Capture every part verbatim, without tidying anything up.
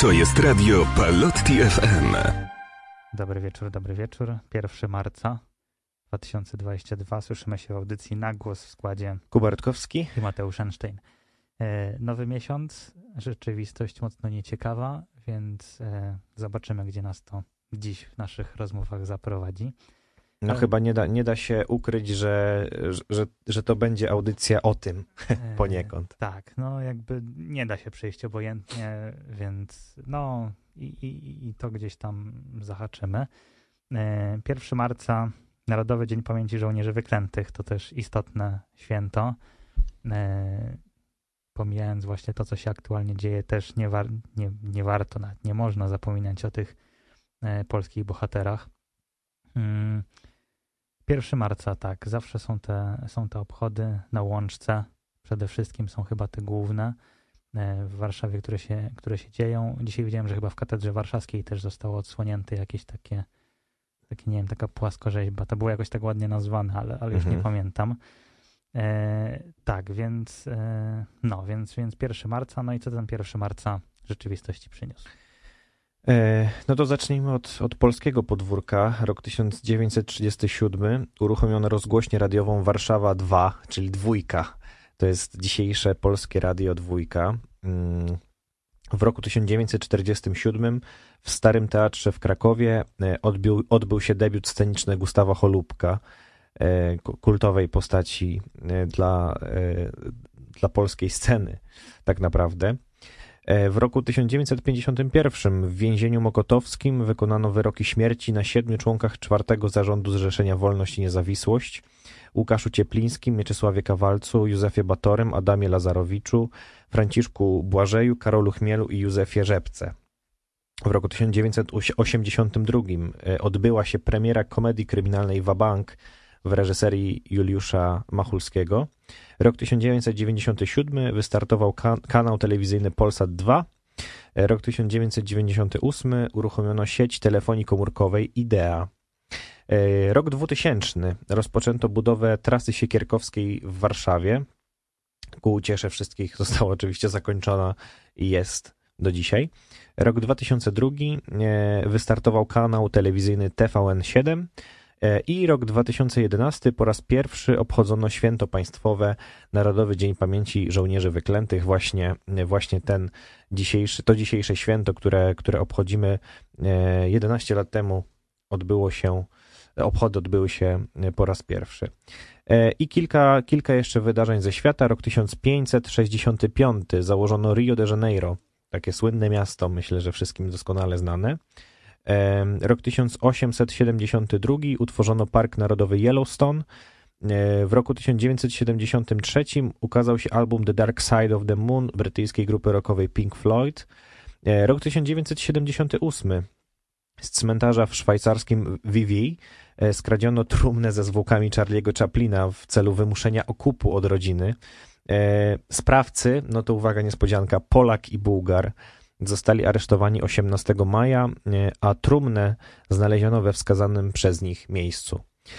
To jest radio Palotti F M. Dobry wieczór, dobry wieczór. pierwszego marca dwa tysiące dwudziestego drugiego. Słyszymy się w audycji Na Głos w składzie Kuba Rutkowski i Mateusz Einstein. E, nowy miesiąc, rzeczywistość mocno nieciekawa, więc e, zobaczymy, gdzie nas to dziś w naszych rozmowach zaprowadzi. No Ale... chyba nie da, nie da się ukryć, że, że, że to będzie audycja o tym e, poniekąd. Tak, no jakby nie da się przejść obojętnie, więc no i, i, i to gdzieś tam zahaczymy. E, pierwszego marca Narodowy Dzień Pamięci Żołnierzy Wyklętych, to też istotne święto. E, pomijając właśnie to, co się aktualnie dzieje, też nie, war, nie, nie warto, nawet nie można zapominać o tych e, polskich bohaterach. Mm, pierwszego marca, tak, zawsze są te, są te obchody na Łączce. Przede wszystkim są chyba te główne e, w Warszawie, które się, które się dzieją. Dzisiaj widziałem, że chyba w Katedrze Warszawskiej też zostało odsłonięte jakieś takie takie, nie wiem, taka płaskorzeźba. To było jakoś tak ładnie nazwane, ale, ale już Mhm. nie pamiętam. E, tak, więc e, no, więc, więc pierwszego marca, no i co ten pierwszego marca rzeczywistości przyniósł? E, no to zacznijmy od, od polskiego podwórka. Rok tysiąc dziewięćset trzydziesty siódmy. Uruchomiono rozgłośnię radiową Warszawa dwa, czyli dwójka. To jest dzisiejsze polskie radio dwójka. Mm. W roku tysiąc dziewięćset czterdziestym siódmym w Starym Teatrze w Krakowie odbył, odbył się debiut sceniczny Gustawa Holubka, kultowej postaci dla, dla polskiej sceny tak naprawdę. W roku tysiąc dziewięćset pięćdziesiątym pierwszym w więzieniu mokotowskim wykonano wyroki śmierci na siedmiu członkach czwartego Zarządu Zrzeszenia Wolność i Niezawisłość: Łukaszu Cieplińskim, Mieczysławie Kawalcu, Józefie Batorym, Adamie Lazarowiczu, Franciszku Błażeju, Karolu Chmielu i Józefie Rzepce. W roku tysiąc dziewięćset osiemdziesiątym drugim odbyła się premiera komedii kryminalnej Wabank w reżyserii Juliusza Machulskiego. Rok tysiąc dziewięćset dziewięćdziesiąty siódmy wystartował kan- kanał telewizyjny Polsat dwa. Rok tysiąc dziewięćset dziewięćdziesiąty ósmy uruchomiono sieć telefonii komórkowej Idea. Rok dwutysięczny rozpoczęto budowę trasy siekierkowskiej w Warszawie. Ku uciesze wszystkich została oczywiście zakończona i jest do dzisiaj. Rok dwa tysiące drugi wystartował kanał telewizyjny T V N siedem i rok dwa tysiące jedenasty po raz pierwszy obchodzono święto państwowe, Narodowy Dzień Pamięci Żołnierzy Wyklętych. Właśnie, właśnie ten dzisiejszy, to dzisiejsze święto, które, które obchodzimy jedenaście lat temu, odbyło się, obchody odbyły się po raz pierwszy. I kilka, kilka jeszcze wydarzeń ze świata. Rok tysiąc pięćset sześćdziesiąty piąty założono Rio de Janeiro, takie słynne miasto, myślę, że wszystkim doskonale znane. Rok tysiąc osiemset siedemdziesiąty drugi utworzono Park Narodowy Yellowstone. W roku tysiąc dziewięćset siedemdziesiątym trzecim ukazał się album The Dark Side of the Moon brytyjskiej grupy rockowej Pink Floyd. Rok tysiąc dziewięćset siedemdziesiąty ósmy. Z cmentarza w szwajcarskim Vevey skradziono trumnę ze zwłokami Charlie'ego Chaplina w celu wymuszenia okupu od rodziny. Sprawcy, no to uwaga, niespodzianka, Polak i Bułgar, zostali aresztowani osiemnastego maja, a trumnę znaleziono we wskazanym przez nich miejscu.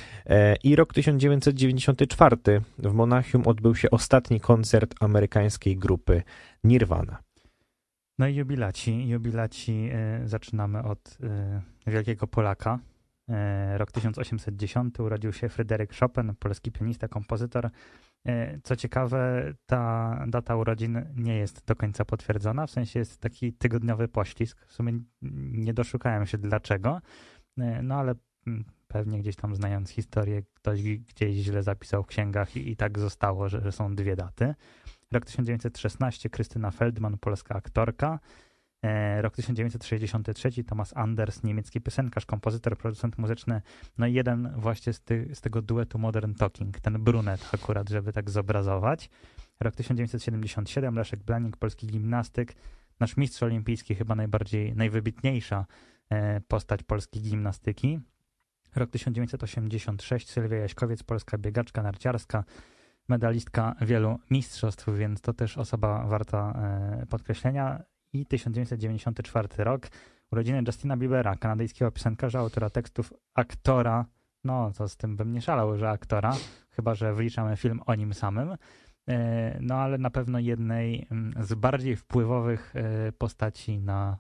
I rok tysiąc dziewięćset dziewięćdziesiąty czwarty. W Monachium odbył się ostatni koncert amerykańskiej grupy Nirvana. No i jubilaci. Jubilaci y, zaczynamy od y, wielkiego Polaka. Y, rok tysiąc osiemset dziesiąty urodził się Fryderyk Chopin, polski pianista, kompozytor. Y, co ciekawe, ta data urodzin nie jest do końca potwierdzona, w sensie jest taki tygodniowy poślizg. W sumie nie doszukałem się dlaczego, y, no ale y, pewnie gdzieś tam znając historię, ktoś gdzieś źle zapisał w księgach i, i tak zostało, że, że są dwie daty. Rok tysiąc dziewięćset szesnasty, Krystyna Feldman, polska aktorka. E, rok tysiąc dziewięćset sześćdziesiąty trzeci, Thomas Anders, niemiecki piosenkarz, kompozytor, producent muzyczny. No i jeden właśnie z, ty, z tego duetu Modern Talking, ten brunet akurat, żeby tak zobrazować. Rok tysiąc dziewięćset siedemdziesiąty siódmy, Leszek Blanik, polski gimnastyk, nasz mistrz olimpijski, chyba najbardziej, najwybitniejsza e, postać polskiej gimnastyki. Rok tysiąc dziewięćset osiemdziesiąty szósty, Sylwia Jaśkowiec, polska biegaczka narciarska, medalistka wielu mistrzostw, więc to też osoba warta e, podkreślenia. I tysiąc dziewięćset dziewięćdziesiąty czwarty rok, urodziny Justina Biebera, kanadyjskiego piosenkarza, autora tekstów, aktora, no to z tym bym nie szalał, że aktora, chyba że wliczamy film o nim samym, e, no ale na pewno jednej z bardziej wpływowych e, postaci na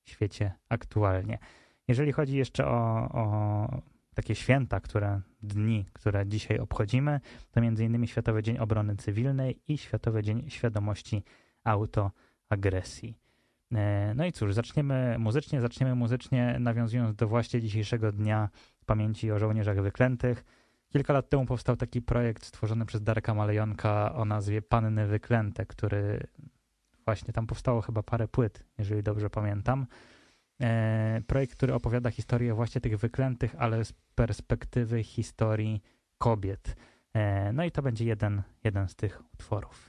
świecie aktualnie. Jeżeli chodzi jeszcze o, o takie święta, które, dni, które dzisiaj obchodzimy, to między innymi Światowy Dzień Obrony Cywilnej i Światowy Dzień Świadomości Autoagresji. No i cóż, zaczniemy muzycznie, zaczniemy muzycznie nawiązując do właśnie dzisiejszego Dnia Pamięci o Żołnierzach Wyklętych. Kilka lat temu powstał taki projekt stworzony przez Darka Malejonka o nazwie Panny Wyklęte, który właśnie tam powstało chyba parę płyt, jeżeli dobrze pamiętam. E, projekt, który opowiada historię właśnie tych wyklętych, ale z perspektywy historii kobiet. E, no i to będzie jeden, jeden z tych utworów.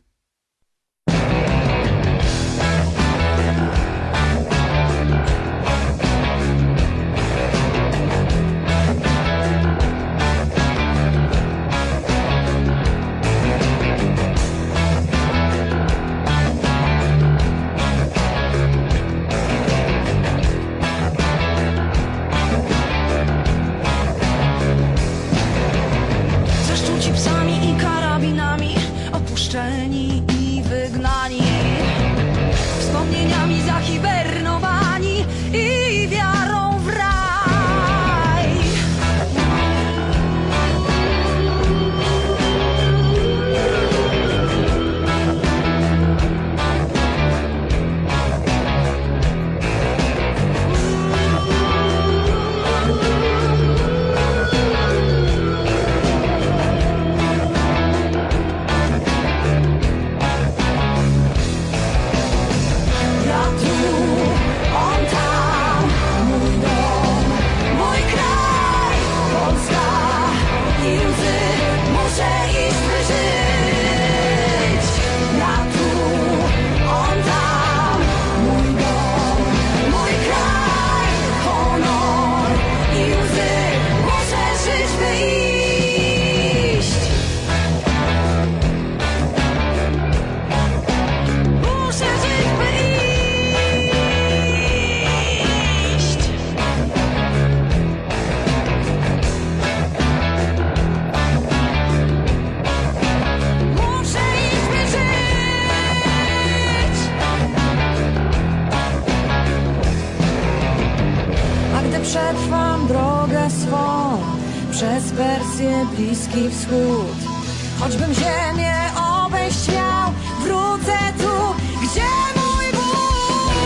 Zaszczuci psami i karabinami, opuszczeni i wygnani, wspomnieniami zahibernowani i wiarą w raj. Przetrwam drogę swą przez Persję, Bliski Wschód. Choćbym ziemię obejść miał, wrócę tu, gdzie mój Bóg.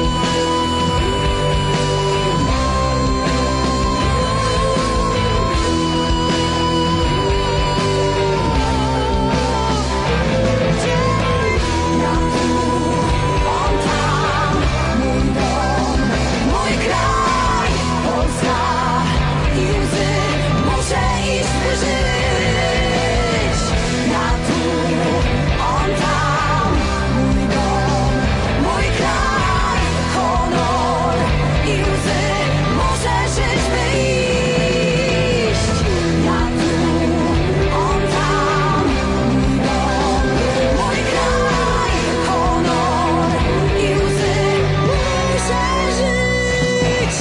Ja tu, on tam, mój dom, mój kraj, Polska i łzy, muszę iść, by żyć. Ja tu, on tam, mój dom, mój kraj, honor i łzy, muszę żyć, by iść. Ja tu, on tam, mój dom, mój kraj, honor i łzy, muszę żyć.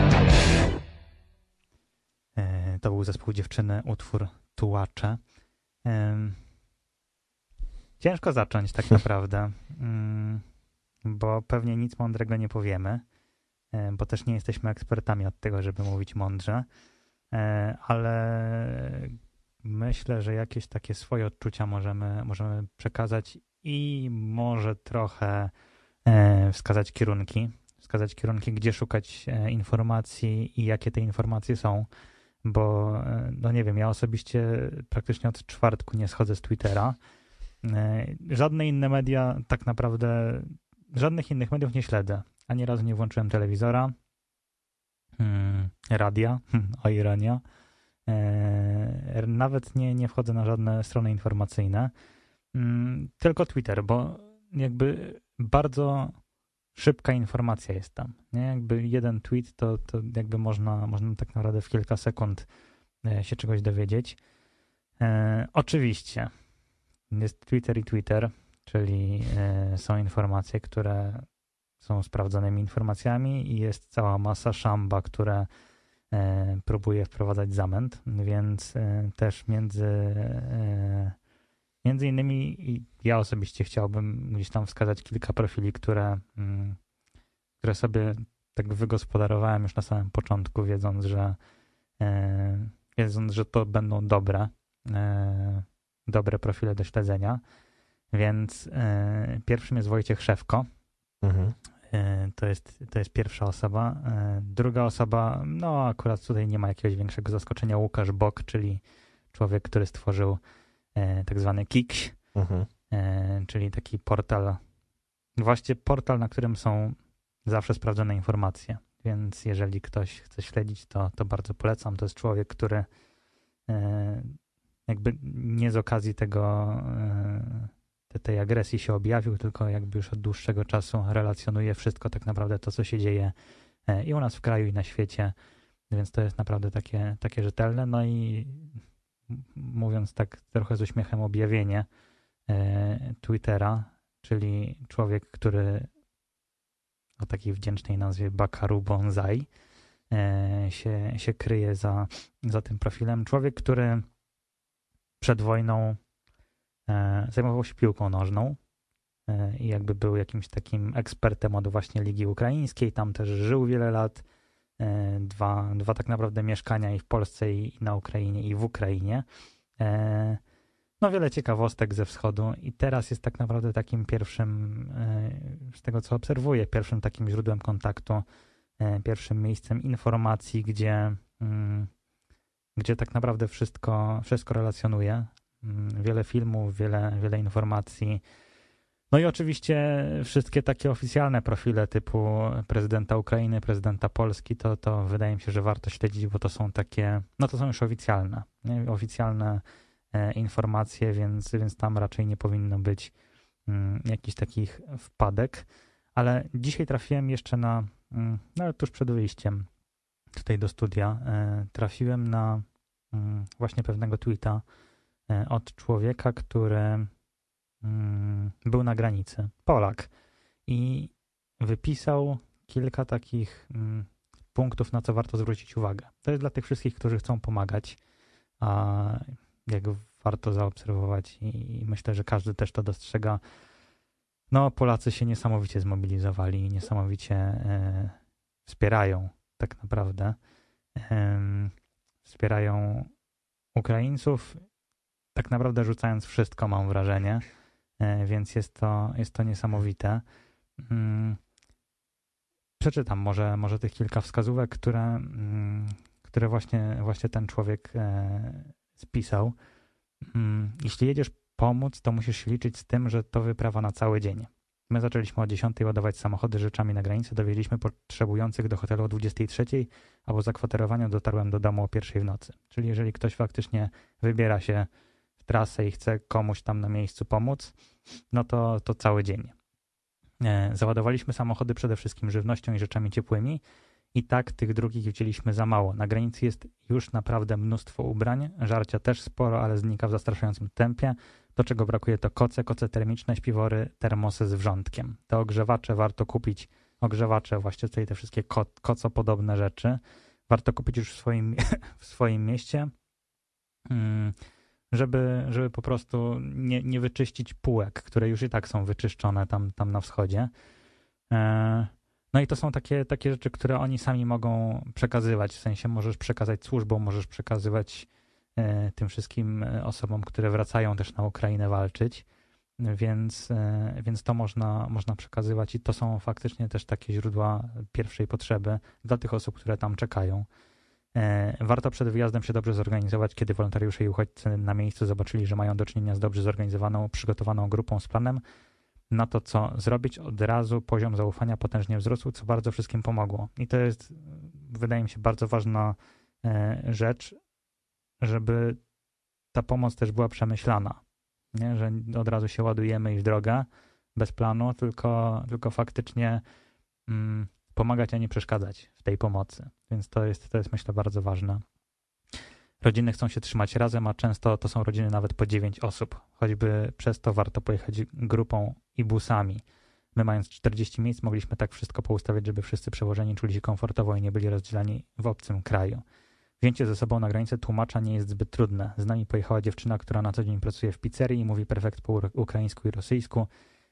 E, To był zespół Dziewczyny, utwór Tułacze. Em, Ciężko zacząć tak naprawdę, mm, bo pewnie nic mądrego nie powiemy, e, bo też nie jesteśmy ekspertami od tego, żeby mówić mądrze, e, ale myślę, że jakieś takie swoje odczucia możemy, możemy przekazać i może trochę e, wskazać kierunki, wskazać kierunki, gdzie szukać e, informacji i jakie te informacje są. Bo, no nie wiem, ja osobiście praktycznie od czwartku nie schodzę z Twittera. Żadne inne media, tak naprawdę, żadnych innych mediów nie śledzę. Ani razu nie włączyłem telewizora, hmm, radia, o ironia. E, nawet nie, nie wchodzę na żadne strony informacyjne. Hmm, tylko Twitter, bo jakby bardzo szybka informacja jest tam, nie? Jakby jeden tweet, to, to jakby można, można tak naprawdę w kilka sekund się czegoś dowiedzieć. E, oczywiście jest Twitter i Twitter, czyli e, są informacje, które są sprawdzonymi informacjami i jest cała masa szamba, które e, próbuje wprowadzać zamęt, więc e, też między e, między innymi ja osobiście chciałbym gdzieś tam wskazać kilka profili, które, mm, które sobie tak wygospodarowałem już na samym początku, wiedząc, że e, wiedząc, że to będą dobre, e, dobre profile do śledzenia. Więc e, pierwszym jest Wojciech Szewko. Mhm. E, to jest, to jest pierwsza osoba. E, druga osoba, no akurat tutaj nie ma jakiegoś większego zaskoczenia, Łukasz Bok, czyli człowiek, który stworzył e, tak zwany Kikś, Mhm. e, czyli taki portal, właściwie portal, na którym są zawsze sprawdzone informacje. Więc jeżeli ktoś chce śledzić, to, to bardzo polecam. To jest człowiek, który e, jakby nie z okazji tego e, te, tej agresji się objawił, tylko jakby już od dłuższego czasu relacjonuje wszystko tak naprawdę to, co się dzieje e, i u nas w kraju, i na świecie. Więc to jest naprawdę takie, takie rzetelne. No i m- mówiąc tak trochę z uśmiechem, objawienie e, Twittera, czyli człowiek, który o takiej wdzięcznej nazwie Bakaru Bonsai e, się, się kryje za, za tym profilem. Człowiek, który przed wojną e, zajmował się piłką nożną e, i jakby był jakimś takim ekspertem od właśnie Ligi Ukraińskiej. Tam też żył wiele lat. E, dwa, dwa tak naprawdę mieszkania i w Polsce, i, i na Ukrainie, i w Ukrainie. E, No wiele ciekawostek ze wschodu i teraz jest tak naprawdę takim pierwszym, z tego co obserwuję, pierwszym takim źródłem kontaktu, pierwszym miejscem informacji, gdzie, gdzie tak naprawdę wszystko, wszystko relacjonuje. Wiele filmów, wiele, wiele informacji. No i oczywiście wszystkie takie oficjalne profile typu prezydenta Ukrainy, prezydenta Polski, to, to wydaje mi się, że warto śledzić, bo to są takie, no to są już oficjalne, nie? Oficjalne informacje, więc, więc tam raczej nie powinno być mm, jakichś takich wpadek. Ale dzisiaj trafiłem jeszcze na, mm, no tuż przed wyjściem tutaj do studia, e, trafiłem na mm, właśnie pewnego tweeta e, od człowieka, który mm, był na granicy, Polak, i wypisał kilka takich mm, punktów, na co warto zwrócić uwagę. To jest dla tych wszystkich, którzy chcą pomagać, a jak warto zaobserwować i myślę, że każdy też to dostrzega. No, Polacy się niesamowicie zmobilizowali i niesamowicie e, wspierają tak naprawdę. E, wspierają Ukraińców, tak naprawdę rzucając wszystko, mam wrażenie, e, więc jest to, jest to niesamowite. Mm, przeczytam może, może tych kilka wskazówek, które, mm, które właśnie, właśnie ten człowiek e, spisał. Jeśli jedziesz pomóc, to musisz się liczyć z tym, że to wyprawa na cały dzień. My zaczęliśmy o dziesiątej ładować samochody rzeczami na granicy, dowieźliśmy potrzebujących do hotelu o dwudziestej trzeciej, a po zakwaterowaniu dotarłem do domu o pierwszej w nocy. Czyli jeżeli ktoś faktycznie wybiera się w trasę i chce komuś tam na miejscu pomóc, no to, to cały dzień. Załadowaliśmy samochody przede wszystkim żywnością i rzeczami ciepłymi, i tak tych drugich wzięliśmy za mało. Na granicy jest już naprawdę mnóstwo ubrań, żarcia też sporo, ale znika w zastraszającym tempie. Do czego brakuje to koce, koce termiczne, śpiwory, termosy z wrzątkiem. Te ogrzewacze warto kupić, ogrzewacze, właśnie tutaj te wszystkie ko kocopodobne rzeczy, warto kupić już w swoim, w swoim mieście, żeby, żeby po prostu nie, nie wyczyścić półek, które już i tak są wyczyszczone tam, tam na wschodzie. No i to są takie, takie rzeczy, które oni sami mogą przekazywać, w sensie możesz przekazać służbom, możesz przekazywać e, tym wszystkim osobom, które wracają też na Ukrainę walczyć, więc, e, więc to można, można przekazywać i to są faktycznie też takie źródła pierwszej potrzeby dla tych osób, które tam czekają. E, warto przed wyjazdem się dobrze zorganizować, kiedy wolontariusze i uchodźcy na miejscu zobaczyli, że mają do czynienia z dobrze zorganizowaną, przygotowaną grupą z planem na to, co zrobić, od razu poziom zaufania potężnie wzrósł, co bardzo wszystkim pomogło. I to jest, wydaje mi się, bardzo ważna e, rzecz, żeby ta pomoc też była przemyślana. Nie? Że od razu się ładujemy i w drogę bez planu, tylko, tylko faktycznie mm, pomagać, a nie przeszkadzać w tej pomocy. Więc to jest, to jest, myślę, bardzo ważne. Rodziny chcą się trzymać razem, a często to są rodziny nawet po dziewięć osób. Choćby przez to warto pojechać grupą i busami. My, mając czterdzieści miejsc, mogliśmy tak wszystko poustawiać, żeby wszyscy przełożeni czuli się komfortowo i nie byli rozdzielani w obcym kraju. Wzięcie ze sobą na granicę tłumacza nie jest zbyt trudne. Z nami pojechała dziewczyna, która na co dzień pracuje w pizzerii i mówi perfekt po ukraińsku i rosyjsku.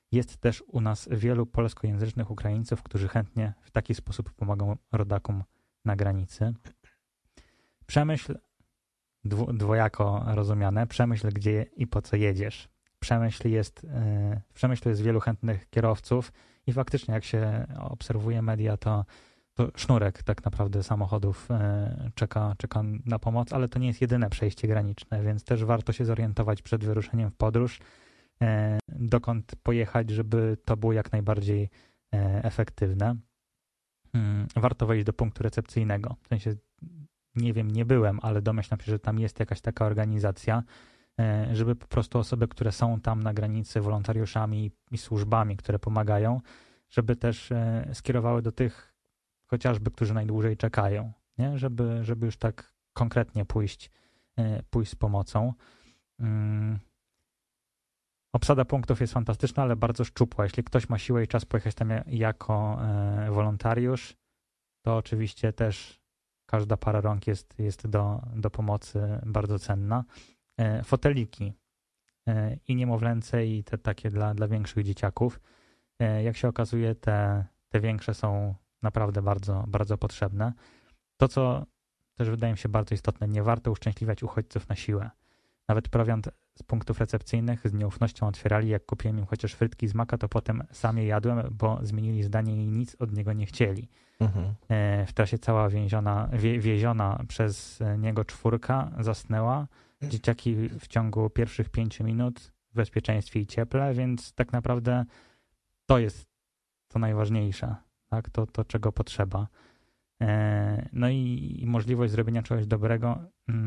jest też u nas wielu polskojęzycznych Ukraińców, którzy chętnie w taki sposób pomogą rodakom na granicy. Przemyśl, dwu, dwojako rozumiane, przemyśl gdzie i po co jedziesz. Przemyśl jest, yy, w Przemyślu jest wielu chętnych kierowców i faktycznie jak się obserwuje media, to, to sznurek tak naprawdę samochodów yy, czeka, czeka na pomoc, ale to nie jest jedyne przejście graniczne, więc też warto się zorientować przed wyruszeniem w podróż, yy, dokąd pojechać, żeby to było jak najbardziej yy, efektywne. Yy, warto wejść do punktu recepcyjnego. W sensie, nie wiem, nie byłem, ale domyślam się, że tam jest jakaś taka organizacja, żeby po prostu osoby, które są tam na granicy wolontariuszami i służbami, które pomagają, żeby też skierowały do tych chociażby, którzy najdłużej czekają, nie? Żeby, żeby już tak konkretnie pójść, pójść z pomocą. Obsada punktów jest fantastyczna, ale bardzo szczupła. Jeśli ktoś ma siłę i czas pojechać tam jako wolontariusz, to oczywiście też każda para rąk jest, jest do, do pomocy bardzo cenna. Foteliki i niemowlęce i te takie dla, dla większych dzieciaków. Jak się okazuje, te, te większe są naprawdę bardzo, bardzo potrzebne. To, co też wydaje mi się bardzo istotne, nie warto uszczęśliwiać uchodźców na siłę. Nawet prowiant z punktów recepcyjnych z nieufnością otwierali, jak kupiłem im chociaż frytki z maka, to potem sam je jadłem, bo zmienili zdanie i nic od niego nie chcieli. Mhm. W trasie cała więziona, wie, wieziona przez niego czwórka zasnęła. Dzieciaki w ciągu pierwszych pięciu minut w bezpieczeństwie i cieple, więc tak naprawdę to jest to najważniejsze, tak? To, to czego potrzeba. No i, i możliwość zrobienia czegoś dobrego,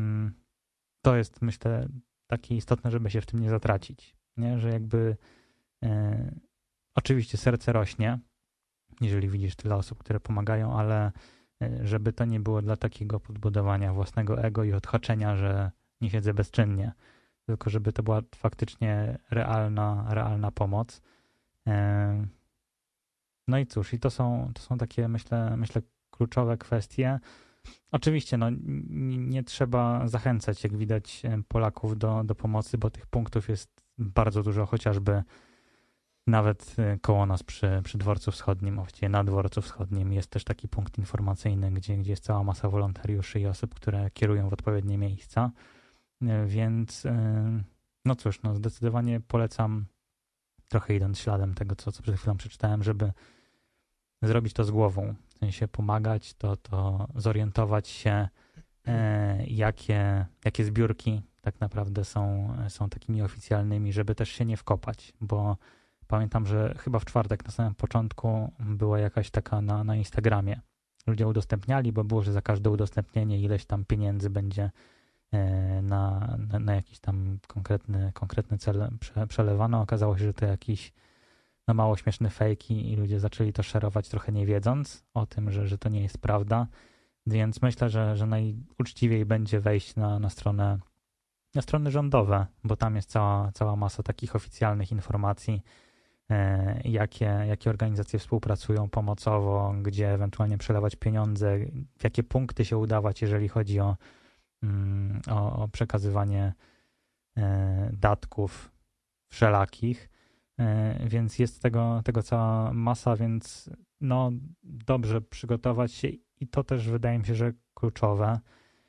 to jest, myślę, takie istotne, żeby się w tym nie zatracić. Nie? Że jakby e, oczywiście serce rośnie, jeżeli widzisz tyle osób, które pomagają, ale e, żeby to nie było dla takiego podbudowania własnego ego i odhaczenia, że nie siedzę bezczynnie, tylko żeby to była faktycznie realna, realna pomoc. E, no i cóż, i to są, to są takie, myślę, myślę, kluczowe kwestie. Oczywiście no, nie trzeba zachęcać, jak widać, Polaków do, do pomocy, bo tych punktów jest bardzo dużo, chociażby nawet koło nas przy, przy dworcu wschodnim, właściwie na dworcu wschodnim jest też taki punkt informacyjny, gdzie, gdzie jest cała masa wolontariuszy i osób, które kierują w odpowiednie miejsca, więc no cóż, no zdecydowanie polecam, trochę idąc śladem tego, co, co przed chwilą przeczytałem, żeby zrobić to z głową. W sensie pomagać, to, to zorientować się, e, jakie, jakie zbiórki tak naprawdę są, są takimi oficjalnymi, żeby też się nie wkopać, bo pamiętam, że chyba w czwartek na samym początku była jakaś taka na, na Instagramie. Ludzie udostępniali, bo było, że za każde udostępnienie ileś tam pieniędzy będzie e, na, na, na jakiś tam konkretny, konkretny cel prze, przelewano. Okazało się, że to jakiś no mało śmieszne fejki i ludzie zaczęli to szerować trochę nie wiedząc o tym, że, że to nie jest prawda, więc myślę, że, że najuczciwiej będzie wejść na, na stronę na strony rządowe, bo tam jest cała, cała masa takich oficjalnych informacji, e, jakie, jakie organizacje współpracują pomocowo, gdzie ewentualnie przelewać pieniądze, w jakie punkty się udawać, jeżeli chodzi o, mm, o, o przekazywanie e, datków wszelakich. Więc jest tego, tego cała masa, więc no dobrze przygotować się i to też wydaje mi się, że kluczowe.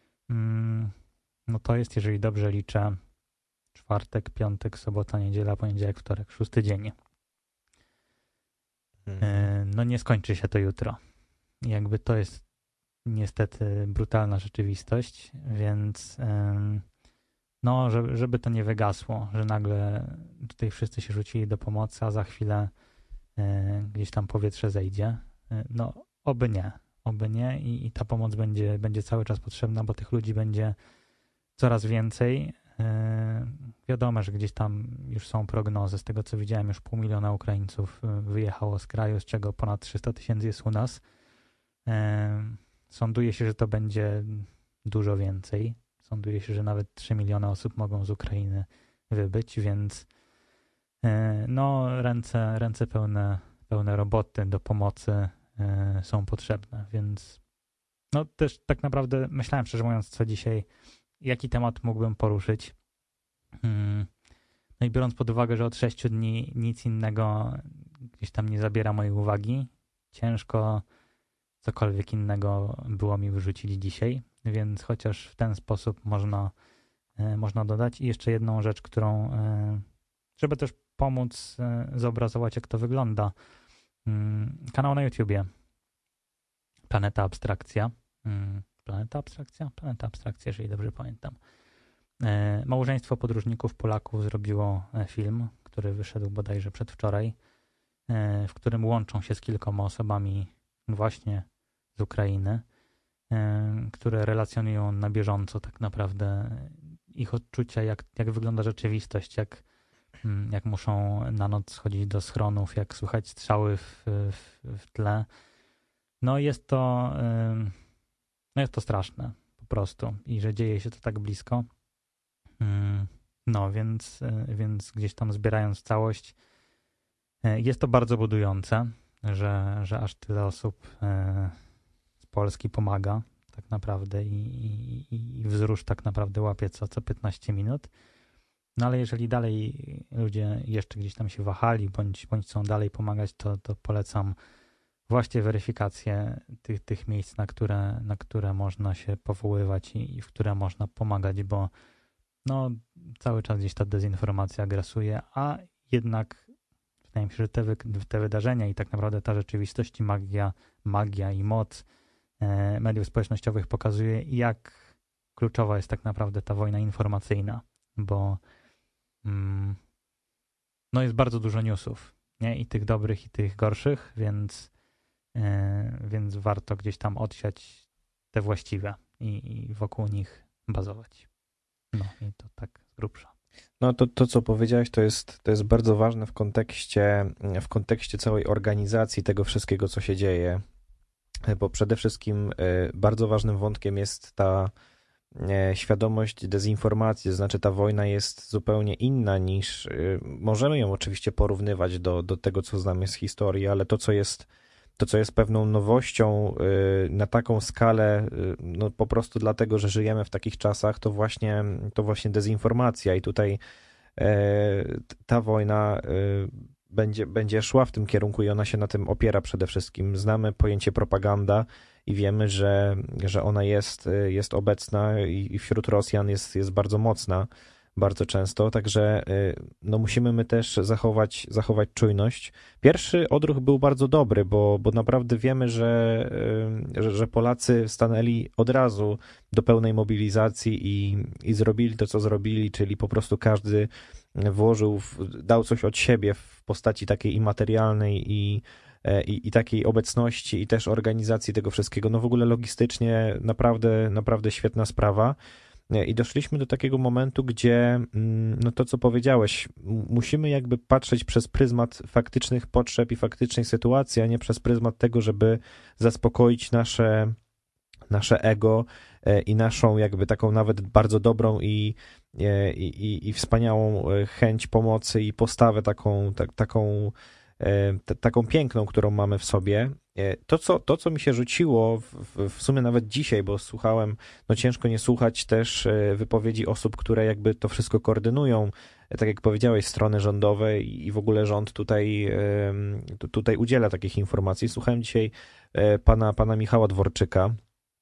No to jest, jeżeli dobrze liczę, czwartek, piątek, sobota, niedziela, poniedziałek, wtorek, szósty dzień. No nie skończy się to jutro. Jakby to jest niestety brutalna rzeczywistość, więc no, żeby, żeby to nie wygasło, że nagle tutaj wszyscy się rzucili do pomocy, a za chwilę y, gdzieś tam powietrze zejdzie. Y, no, oby nie, oby nie i, i ta pomoc będzie, będzie cały czas potrzebna, bo tych ludzi będzie coraz więcej. Y, wiadomo, że gdzieś tam już są prognozy, z tego co widziałem, już pół miliona Ukraińców wyjechało z kraju, z czego ponad trzysta tysięcy jest u nas. Y, sąduje się, że to będzie dużo więcej. Sąduje się, że nawet trzy miliony osób mogą z Ukrainy wybyć, więc no ręce, ręce pełne, pełne roboty do pomocy są potrzebne, więc no też tak naprawdę myślałem, szczerze mówiąc, co dzisiaj, jaki temat mógłbym poruszyć. No i biorąc pod uwagę, że od sześciu dni nic innego gdzieś tam nie zabiera mojej uwagi, ciężko cokolwiek innego było mi wyrzucić dzisiaj, więc chociaż w ten sposób można, można dodać. I jeszcze jedną rzecz, którą, żeby też pomóc zobrazować, jak to wygląda. Kanał na YouTubie. Planeta Abstrakcja. Planeta Abstrakcja? Planeta Abstrakcja, jeżeli dobrze pamiętam. Małżeństwo podróżników Polaków zrobiło film, który wyszedł bodajże przedwczoraj, w którym łączą się z kilkoma osobami właśnie z Ukrainy, które relacjonują na bieżąco tak naprawdę ich odczucia, jak, jak wygląda rzeczywistość, jak, jak muszą na noc schodzić do schronów, jak słychać strzały w, w, w tle. No jest to, no jest to straszne po prostu i że dzieje się to tak blisko. No więc, więc gdzieś tam zbierając całość, jest to bardzo budujące, że, że aż tyle osób z Polski pomaga tak naprawdę i, i, i wzrusz tak naprawdę łapie co, co piętnaście minut. No ale jeżeli dalej ludzie jeszcze gdzieś tam się wahali, bądź, bądź chcą dalej pomagać, to, to polecam właśnie weryfikację tych, tych miejsc, na które, na które można się powoływać i, i w które można pomagać, bo no, cały czas gdzieś ta dezinformacja grasuje, a jednak wydaje mi się, że te, wy, te wydarzenia i tak naprawdę ta rzeczywistość i magia, magia i moc e, mediów społecznościowych pokazuje, jak kluczowa jest tak naprawdę ta wojna informacyjna, bo mm, no jest bardzo dużo newsów, nie? I tych dobrych, i tych gorszych, więc, e, więc warto gdzieś tam odsiać te właściwe i, i wokół nich bazować. No i to tak z grubsza. No to, to co powiedziałeś, to jest, to jest bardzo ważne w kontekście, w kontekście całej organizacji tego wszystkiego, co się dzieje, bo przede wszystkim bardzo ważnym wątkiem jest ta świadomość dezinformacji, to znaczy ta wojna jest zupełnie inna niż, możemy ją oczywiście porównywać do, do tego, co znamy z historii, ale to, co jest To, co jest pewną nowością na taką skalę, no po prostu dlatego, że żyjemy w takich czasach, to właśnie, to właśnie dezinformacja i tutaj ta wojna będzie, będzie szła w tym kierunku i ona się na tym opiera przede wszystkim. Znamy pojęcie propaganda i wiemy, że, że ona jest, jest obecna i wśród Rosjan jest, jest bardzo mocna. Bardzo często, także no musimy my też zachować, zachować czujność. Pierwszy odruch był bardzo dobry, bo, bo naprawdę wiemy, że, że, że Polacy stanęli od razu do pełnej mobilizacji i, i zrobili to, co zrobili, czyli po prostu każdy włożył, dał coś od siebie w postaci takiej i materialnej i, i, i takiej obecności i też organizacji tego wszystkiego. No w ogóle logistycznie naprawdę, naprawdę świetna sprawa. I doszliśmy do takiego momentu, gdzie no to, co powiedziałeś, musimy jakby patrzeć przez pryzmat faktycznych potrzeb i faktycznej sytuacji, a nie przez pryzmat tego, żeby zaspokoić nasze, nasze ego i naszą jakby taką nawet bardzo dobrą i, i, i wspaniałą chęć pomocy i postawę taką, tak, taką, t, taką piękną, którą mamy w sobie. To co, to, co mi się rzuciło w, w sumie nawet dzisiaj, bo słuchałem, no ciężko nie słuchać też wypowiedzi osób, które jakby to wszystko koordynują, tak jak powiedziałeś, strony rządowe i w ogóle rząd tutaj, tutaj udziela takich informacji. Słuchałem dzisiaj pana, pana Michała Dworczyka,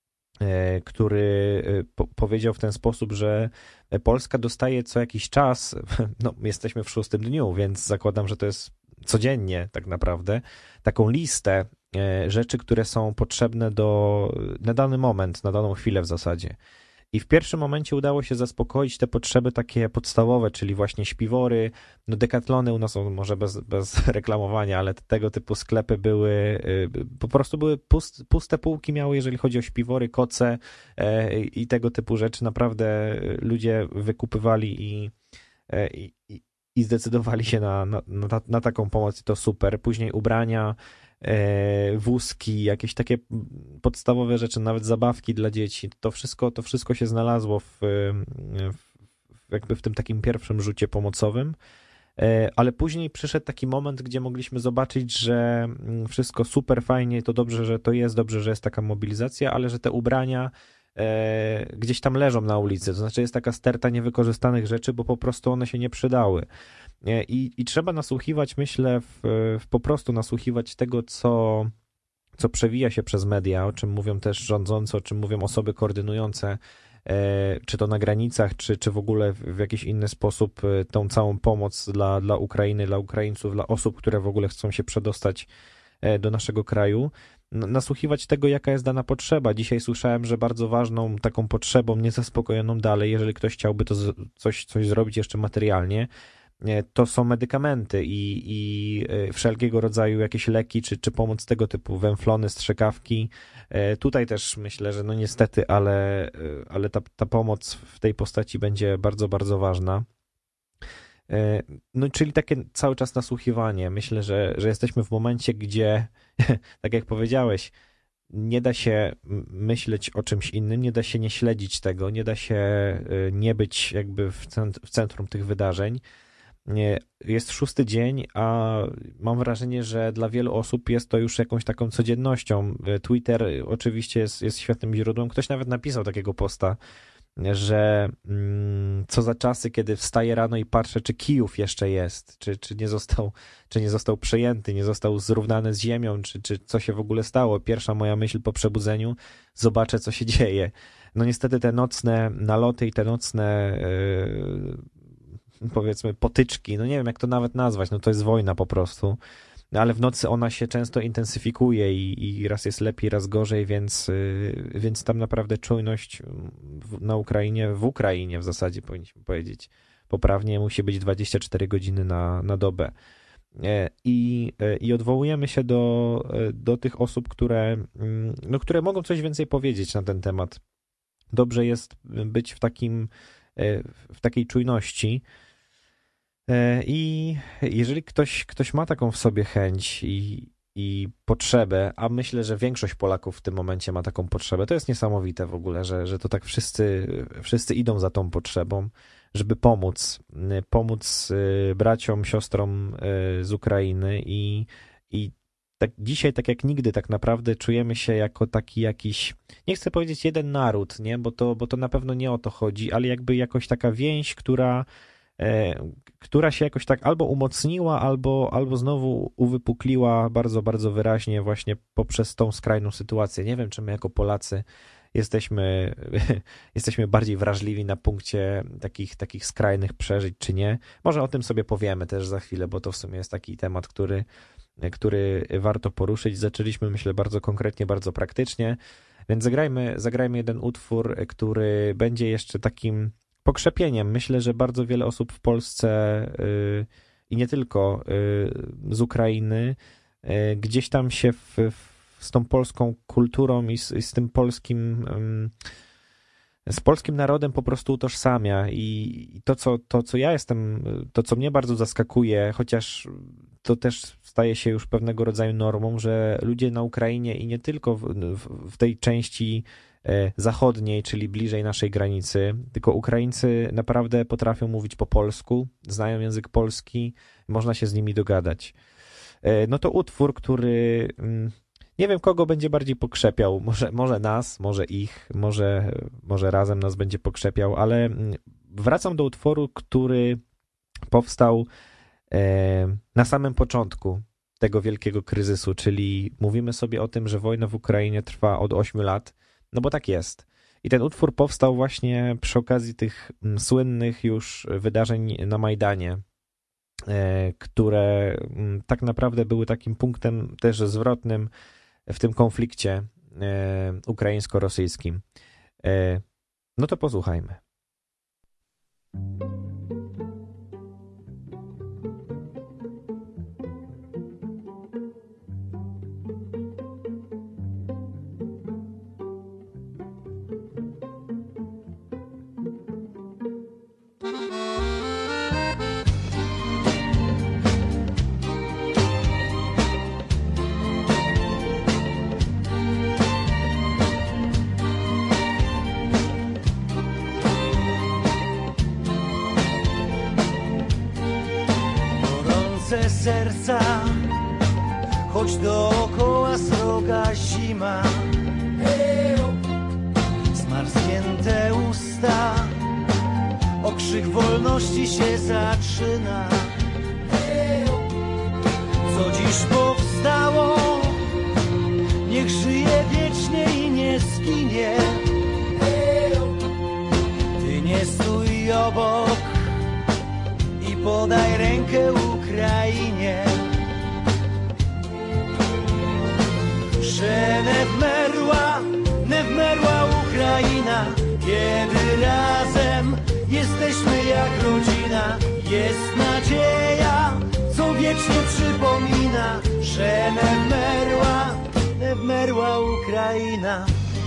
który po, powiedział w ten sposób, że Polska dostaje co jakiś czas, no jesteśmy w szóstym dniu, więc zakładam, że to jest codziennie tak naprawdę, taką listę rzeczy, które są potrzebne do, na dany moment, na daną chwilę w zasadzie. I w pierwszym momencie udało się zaspokoić te potrzeby takie podstawowe, czyli właśnie śpiwory, no Decathlony u nas są może bez, bez reklamowania, ale tego typu sklepy były, po prostu były pust, puste półki miały, jeżeli chodzi o śpiwory, koce i tego typu rzeczy. Naprawdę ludzie wykupywali i, i, i zdecydowali się na, na, na, na taką pomoc i to super. Później ubrania, wózki, jakieś takie podstawowe rzeczy, nawet zabawki dla dzieci. To wszystko, to wszystko się znalazło w, w, jakby w tym takim pierwszym rzucie pomocowym, ale później przyszedł taki moment, gdzie mogliśmy zobaczyć, że wszystko super fajnie, to dobrze, że to jest, dobrze, że jest taka mobilizacja, ale że te ubrania e, gdzieś tam leżą na ulicy. To znaczy jest taka sterta niewykorzystanych rzeczy, bo po prostu one się nie przydały. E, i, I trzeba nasłuchiwać, myślę, w, w po prostu nasłuchiwać tego, co, co przewija się przez media, o czym mówią też rządzący, o czym mówią osoby koordynujące, czy to na granicach, czy, czy w ogóle w jakiś inny sposób tą całą pomoc dla, dla Ukrainy, dla Ukraińców, dla osób, które w ogóle chcą się przedostać do naszego kraju, nasłuchiwać tego, jaka jest dana potrzeba. Dzisiaj słyszałem, że bardzo ważną taką potrzebą, niezaspokojoną dalej, jeżeli ktoś chciałby to coś, coś zrobić jeszcze materialnie, to są medykamenty i, i wszelkiego rodzaju jakieś leki, czy, czy pomoc tego typu, węflony, strzykawki. Tutaj też myślę, że no niestety, ale, ale ta, ta pomoc w tej postaci będzie bardzo, bardzo ważna. No czyli takie cały czas nasłuchiwanie. Myślę, że, że jesteśmy w momencie, gdzie, tak jak powiedziałeś, nie da się myśleć o czymś innym, nie da się nie śledzić tego, nie da się nie być jakby w, cent, w centrum tych wydarzeń. Jest szósty dzień, a mam wrażenie, że dla wielu osób jest to już jakąś taką codziennością. Twitter oczywiście jest, jest świetnym źródłem. Ktoś nawet napisał takiego posta, że mm, co za czasy, kiedy wstaję rano i patrzę, czy Kijów jeszcze jest, czy, czy, nie został, czy nie został przejęty, nie został zrównany z ziemią, czy, czy co się w ogóle stało. Pierwsza moja myśl po przebudzeniu, zobaczę, co się dzieje. No niestety te nocne naloty i te nocne yy, powiedzmy potyczki, no nie wiem jak to nawet nazwać, no to jest wojna po prostu, no ale w nocy ona się często intensyfikuje i, i raz jest lepiej, raz gorzej, więc, yy, więc tam naprawdę czujność w, na Ukrainie, w Ukrainie w zasadzie powinniśmy powiedzieć poprawnie, musi być dwadzieścia cztery godziny na, na dobę. I, i odwołujemy się do, do tych osób, które, no, które mogą coś więcej powiedzieć na ten temat. Dobrze jest być w takim, w takiej czujności. I jeżeli ktoś, ktoś ma taką w sobie chęć i, i potrzebę, a myślę, że większość Polaków w tym momencie ma taką potrzebę, to jest niesamowite w ogóle, że, że to tak wszyscy, wszyscy idą za tą potrzebą, żeby pomóc, pomóc braciom, siostrom z Ukrainy i, i tak dzisiaj, tak jak nigdy, tak naprawdę czujemy się jako taki jakiś, nie chcę powiedzieć jeden naród, nie, bo to, bo to na pewno nie o to chodzi, ale jakby jakoś taka więź, która, która się jakoś tak albo umocniła, albo, albo znowu uwypukliła bardzo, bardzo wyraźnie właśnie poprzez tą skrajną sytuację. Nie wiem, czy my jako Polacy jesteśmy, jesteśmy bardziej wrażliwi na punkcie takich, takich skrajnych przeżyć, czy nie. Może o tym sobie powiemy też za chwilę, bo to w sumie jest taki temat, który, który warto poruszyć. Zaczęliśmy, myślę, bardzo konkretnie, bardzo praktycznie, więc zagrajmy, zagrajmy jeden utwór, który będzie jeszcze takim pokrzepieniem. Myślę, że bardzo wiele osób w Polsce yy, i nie tylko yy, z Ukrainy yy, gdzieś tam się w, w z tą polską kulturą i z, i z tym polskim, z polskim narodem po prostu utożsamia i to co, to, co ja jestem, to, co mnie bardzo zaskakuje, chociaż to też staje się już pewnego rodzaju normą, że ludzie na Ukrainie i nie tylko w, w, w tej części zachodniej, czyli bliżej naszej granicy, tylko Ukraińcy naprawdę potrafią mówić po polsku, znają język polski, można się z nimi dogadać. No to utwór, który nie wiem, kogo będzie bardziej pokrzepiał, może, może nas, może ich, może, może razem nas będzie pokrzepiał, ale wracam do utworu, który powstał na samym początku tego wielkiego kryzysu, czyli mówimy sobie o tym, że wojna w Ukrainie trwa od ośmiu lat, no bo tak jest. I ten utwór powstał właśnie przy okazji tych słynnych już wydarzeń na Majdanie, które tak naprawdę były takim punktem też zwrotnym w tym konflikcie e, ukraińsko-rosyjskim. E, no to posłuchajmy. Serca, choć dookoła sroga zima, zmarznięte zamknięte usta, okrzyk wolności się zaczyna. Co dziś powstało, niech żyje wiecznie i nie zginie. Ty nie stój obok i podaj rękę Ukrainie. Że nie wmerła, nie wmerła Ukraina, kiedy razem jesteśmy jak rodzina. Jest nadzieja, co wiecznie przypomina, że nie wmerła, nie wmerła Ukraina.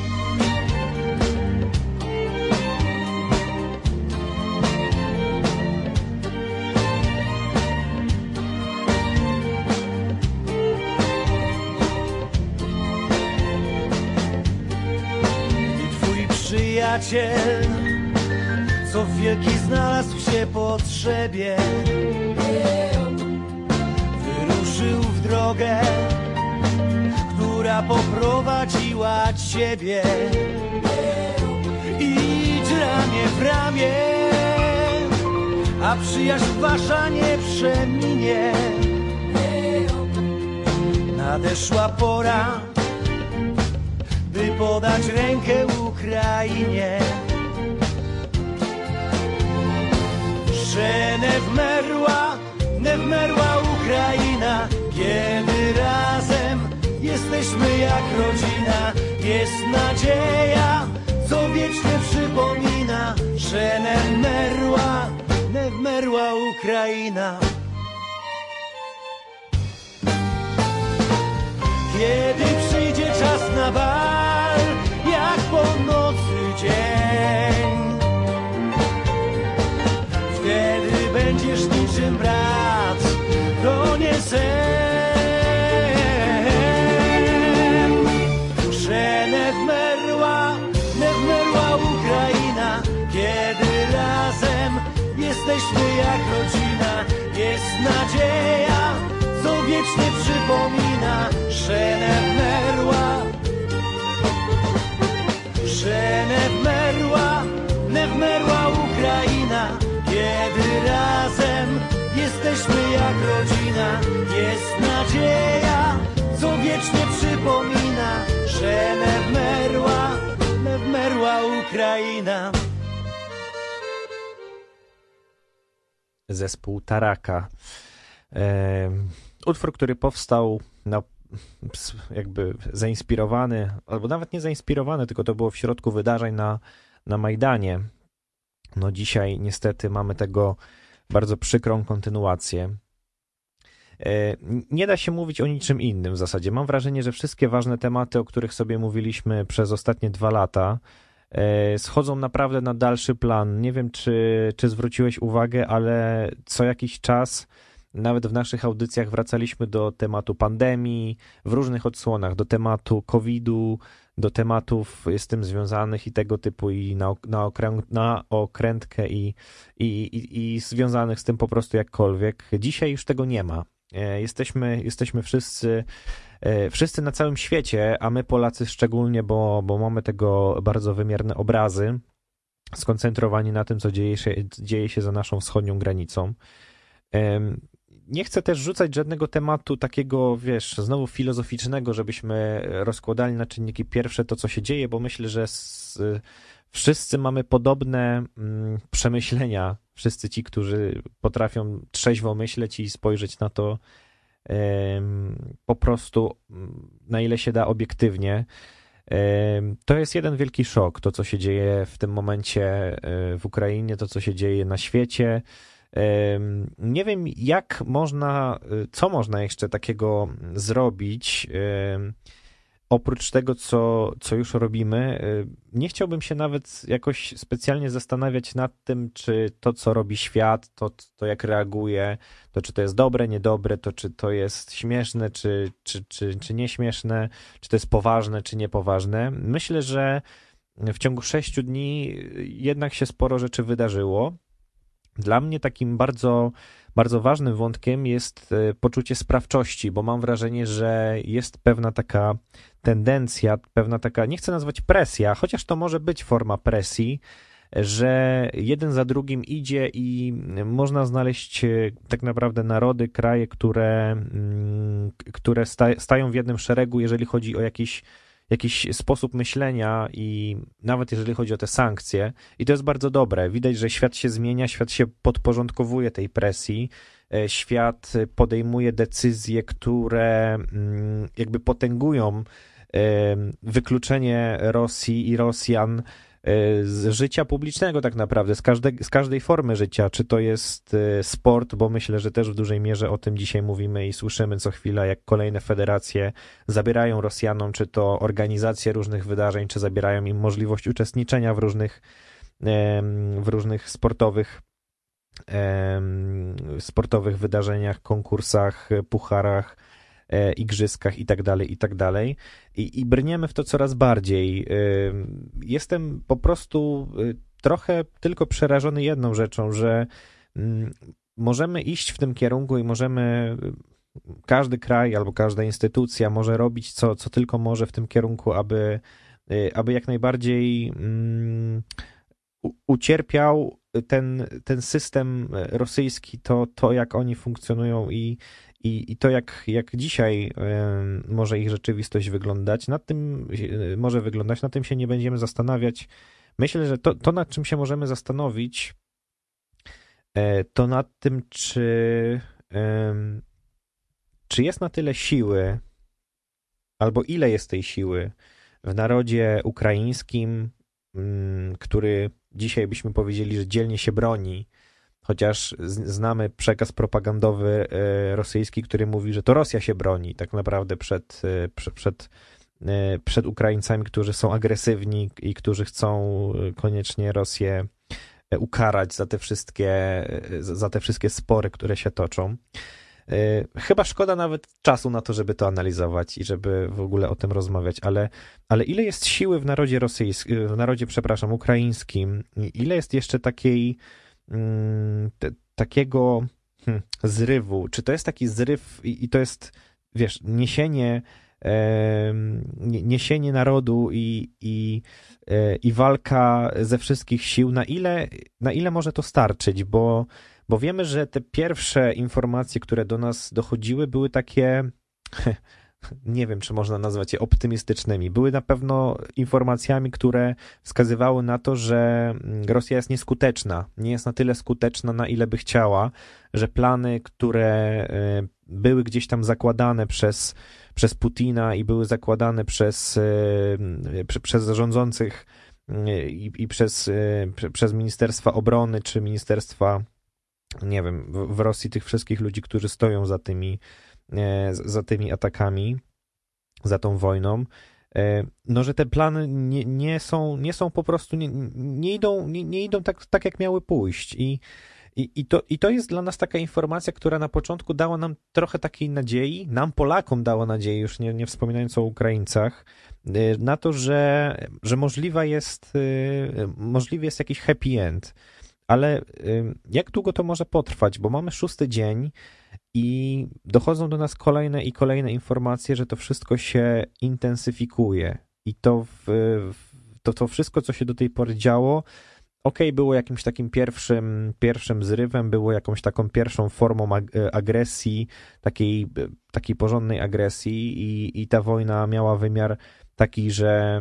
Przyjaciel, co wielki znalazł się potrzebie, wyruszył w drogę, która poprowadziła ciebie. Idź ramię w ramię, a przyjaźń wasza nie przeminie. Nadeszła pora, by podać rękę Ukrainie. Że nie wmerła, nie wmerła Ukraina, kiedy razem jesteśmy jak rodzina. Jest nadzieja, co wiecznie przypomina, że nie wmerła, nie wmerła Ukraina. Kiedy przyjdzie czas na bal, jak po nocy dzień, wtedy będziesz niczym brat, to nie sen. Że nie wmerła, nie wmerła Ukraina, kiedy razem jesteśmy jak rodzina. Jest nadzieja, co wiecznie przypomina, że nie wmerła, że nie wmerła, nie wmerła Ukraina, kiedy razem jesteśmy jak rodzina. Jest nadzieja, co wiecznie przypomina, że nie wmerła, nie wmerła Ukraina. Zespół Taraka. E, utwór, który powstał na, jakby zainspirowany, albo nawet nie zainspirowany, tylko to było w środku wydarzeń na, na Majdanie. No dzisiaj niestety mamy tego bardzo przykrą kontynuację. E, nie da się mówić o niczym innym w zasadzie. Mam wrażenie, że wszystkie ważne tematy, o których sobie mówiliśmy przez ostatnie dwa lata, schodzą naprawdę na dalszy plan. Nie wiem, czy, czy zwróciłeś uwagę, ale co jakiś czas nawet w naszych audycjach wracaliśmy do tematu pandemii w różnych odsłonach, do tematu kowida, do tematów z tym związanych i tego typu i na, na, okrę, na okrętkę i, i, i, i związanych z tym po prostu jakkolwiek. Dzisiaj już tego nie ma. Jesteśmy, jesteśmy wszyscy Wszyscy na całym świecie, a my Polacy szczególnie, bo, bo mamy tego bardzo wymierne obrazy, skoncentrowani na tym, co dzieje się, dzieje się za naszą wschodnią granicą. Nie chcę też rzucać żadnego tematu takiego, wiesz, znowu filozoficznego, żebyśmy rozkładali na czynniki pierwsze to, co się dzieje, bo myślę, że z, wszyscy mamy podobne mm, przemyślenia, wszyscy ci, którzy potrafią trzeźwo myśleć i spojrzeć na to po prostu na ile się da obiektywnie. To jest jeden wielki szok, to co się dzieje w tym momencie w Ukrainie, to co się dzieje na świecie. Nie wiem, jak można, co można jeszcze takiego zrobić, oprócz tego, co, co już robimy. Nie chciałbym się nawet jakoś specjalnie zastanawiać nad tym, czy to, co robi świat, to, to jak reaguje, to czy to jest dobre, niedobre, to czy to jest śmieszne, czy, czy, czy, czy nieśmieszne, czy to jest poważne, czy niepoważne. Myślę, że w ciągu sześciu dni jednak się sporo rzeczy wydarzyło. Dla mnie takim bardzo, bardzo ważnym wątkiem jest poczucie sprawczości, bo mam wrażenie, że jest pewna taka tendencja, pewna taka, nie chcę nazwać presja, chociaż to może być forma presji, że jeden za drugim idzie i można znaleźć tak naprawdę narody, kraje, które, które stają w jednym szeregu, jeżeli chodzi o jakiś, jakiś sposób myślenia i nawet jeżeli chodzi o te sankcje. I to jest bardzo dobre. Widać, że świat się zmienia, świat się podporządkowuje tej presji, świat podejmuje decyzje, które jakby potęgują wykluczenie Rosji i Rosjan z życia publicznego tak naprawdę, z każdej, z każdej formy życia, czy to jest sport, bo myślę, że też w dużej mierze o tym dzisiaj mówimy i słyszymy co chwila, jak kolejne federacje zabierają Rosjanom, czy to organizacje różnych wydarzeń, czy zabierają im możliwość uczestniczenia w różnych, w różnych sportowych, sportowych wydarzeniach, konkursach, pucharach, igrzyskach i tak dalej, i tak dalej. I, i brniemy w to coraz bardziej. Jestem po prostu trochę tylko przerażony jedną rzeczą, że możemy iść w tym kierunku i możemy, każdy kraj albo każda instytucja może robić co, co tylko może w tym kierunku, aby, aby jak najbardziej ucierpiał ten, ten system rosyjski, to, to jak oni funkcjonują i I, i to, jak, jak dzisiaj y, może ich rzeczywistość wyglądać, nad tym y, może wyglądać, nad tym się nie będziemy zastanawiać. Myślę, że to, to nad czym się możemy zastanowić, y, to nad tym, czy, y, czy jest na tyle siły, albo ile jest tej siły w narodzie ukraińskim, y, który dzisiaj byśmy powiedzieli, że dzielnie się broni, chociaż znamy przekaz propagandowy rosyjski, który mówi, że to Rosja się broni tak naprawdę przed, przed, przed, przed Ukraińcami, którzy są agresywni i którzy chcą koniecznie Rosję ukarać za te wszystkie, za te wszystkie spory, które się toczą. Chyba szkoda nawet czasu na to, żeby to analizować i żeby w ogóle o tym rozmawiać, ale, ale ile jest siły w narodzie rosyjskim, w narodzie, przepraszam, ukraińskim, ile jest jeszcze takiej Te, takiego hmm, zrywu, czy to jest taki zryw i, i to jest, wiesz, niesienie e, niesienie narodu i, i, e, i walka ze wszystkich sił, na ile, na ile może to starczyć, bo, bo wiemy, że te pierwsze informacje, które do nas dochodziły, były takie nie wiem, czy można nazwać je optymistycznymi. Były na pewno informacjami, które wskazywały na to, że Rosja jest nieskuteczna. Nie jest na tyle skuteczna, na ile by chciała, że plany, które były gdzieś tam zakładane przez, przez Putina i były zakładane przez, przez rządzących i, i przez, przez Ministerstwa Obrony, czy Ministerstwa, nie wiem, w, w Rosji tych wszystkich ludzi, którzy stoją za tymi za tymi atakami, za tą wojną, no, że te plany nie, nie są, nie są po prostu, nie, nie idą, nie, nie idą tak, tak, jak miały pójść. I, i, i, to, I to jest dla nas taka informacja, która na początku dała nam trochę takiej nadziei, nam Polakom dała nadzieję, już nie, nie wspominając o Ukraińcach, na to, że, że możliwa jest, możliwy jest jakiś happy end. Ale jak długo to może potrwać? Bo mamy szósty dzień i dochodzą do nas kolejne i kolejne informacje, że to wszystko się intensyfikuje. I to, w, to, to wszystko, co się do tej pory działo, okej, okay, było jakimś takim pierwszym, pierwszym zrywem, było jakąś taką pierwszą formą agresji, takiej, takiej porządnej agresji i, i ta wojna miała wymiar taki, że,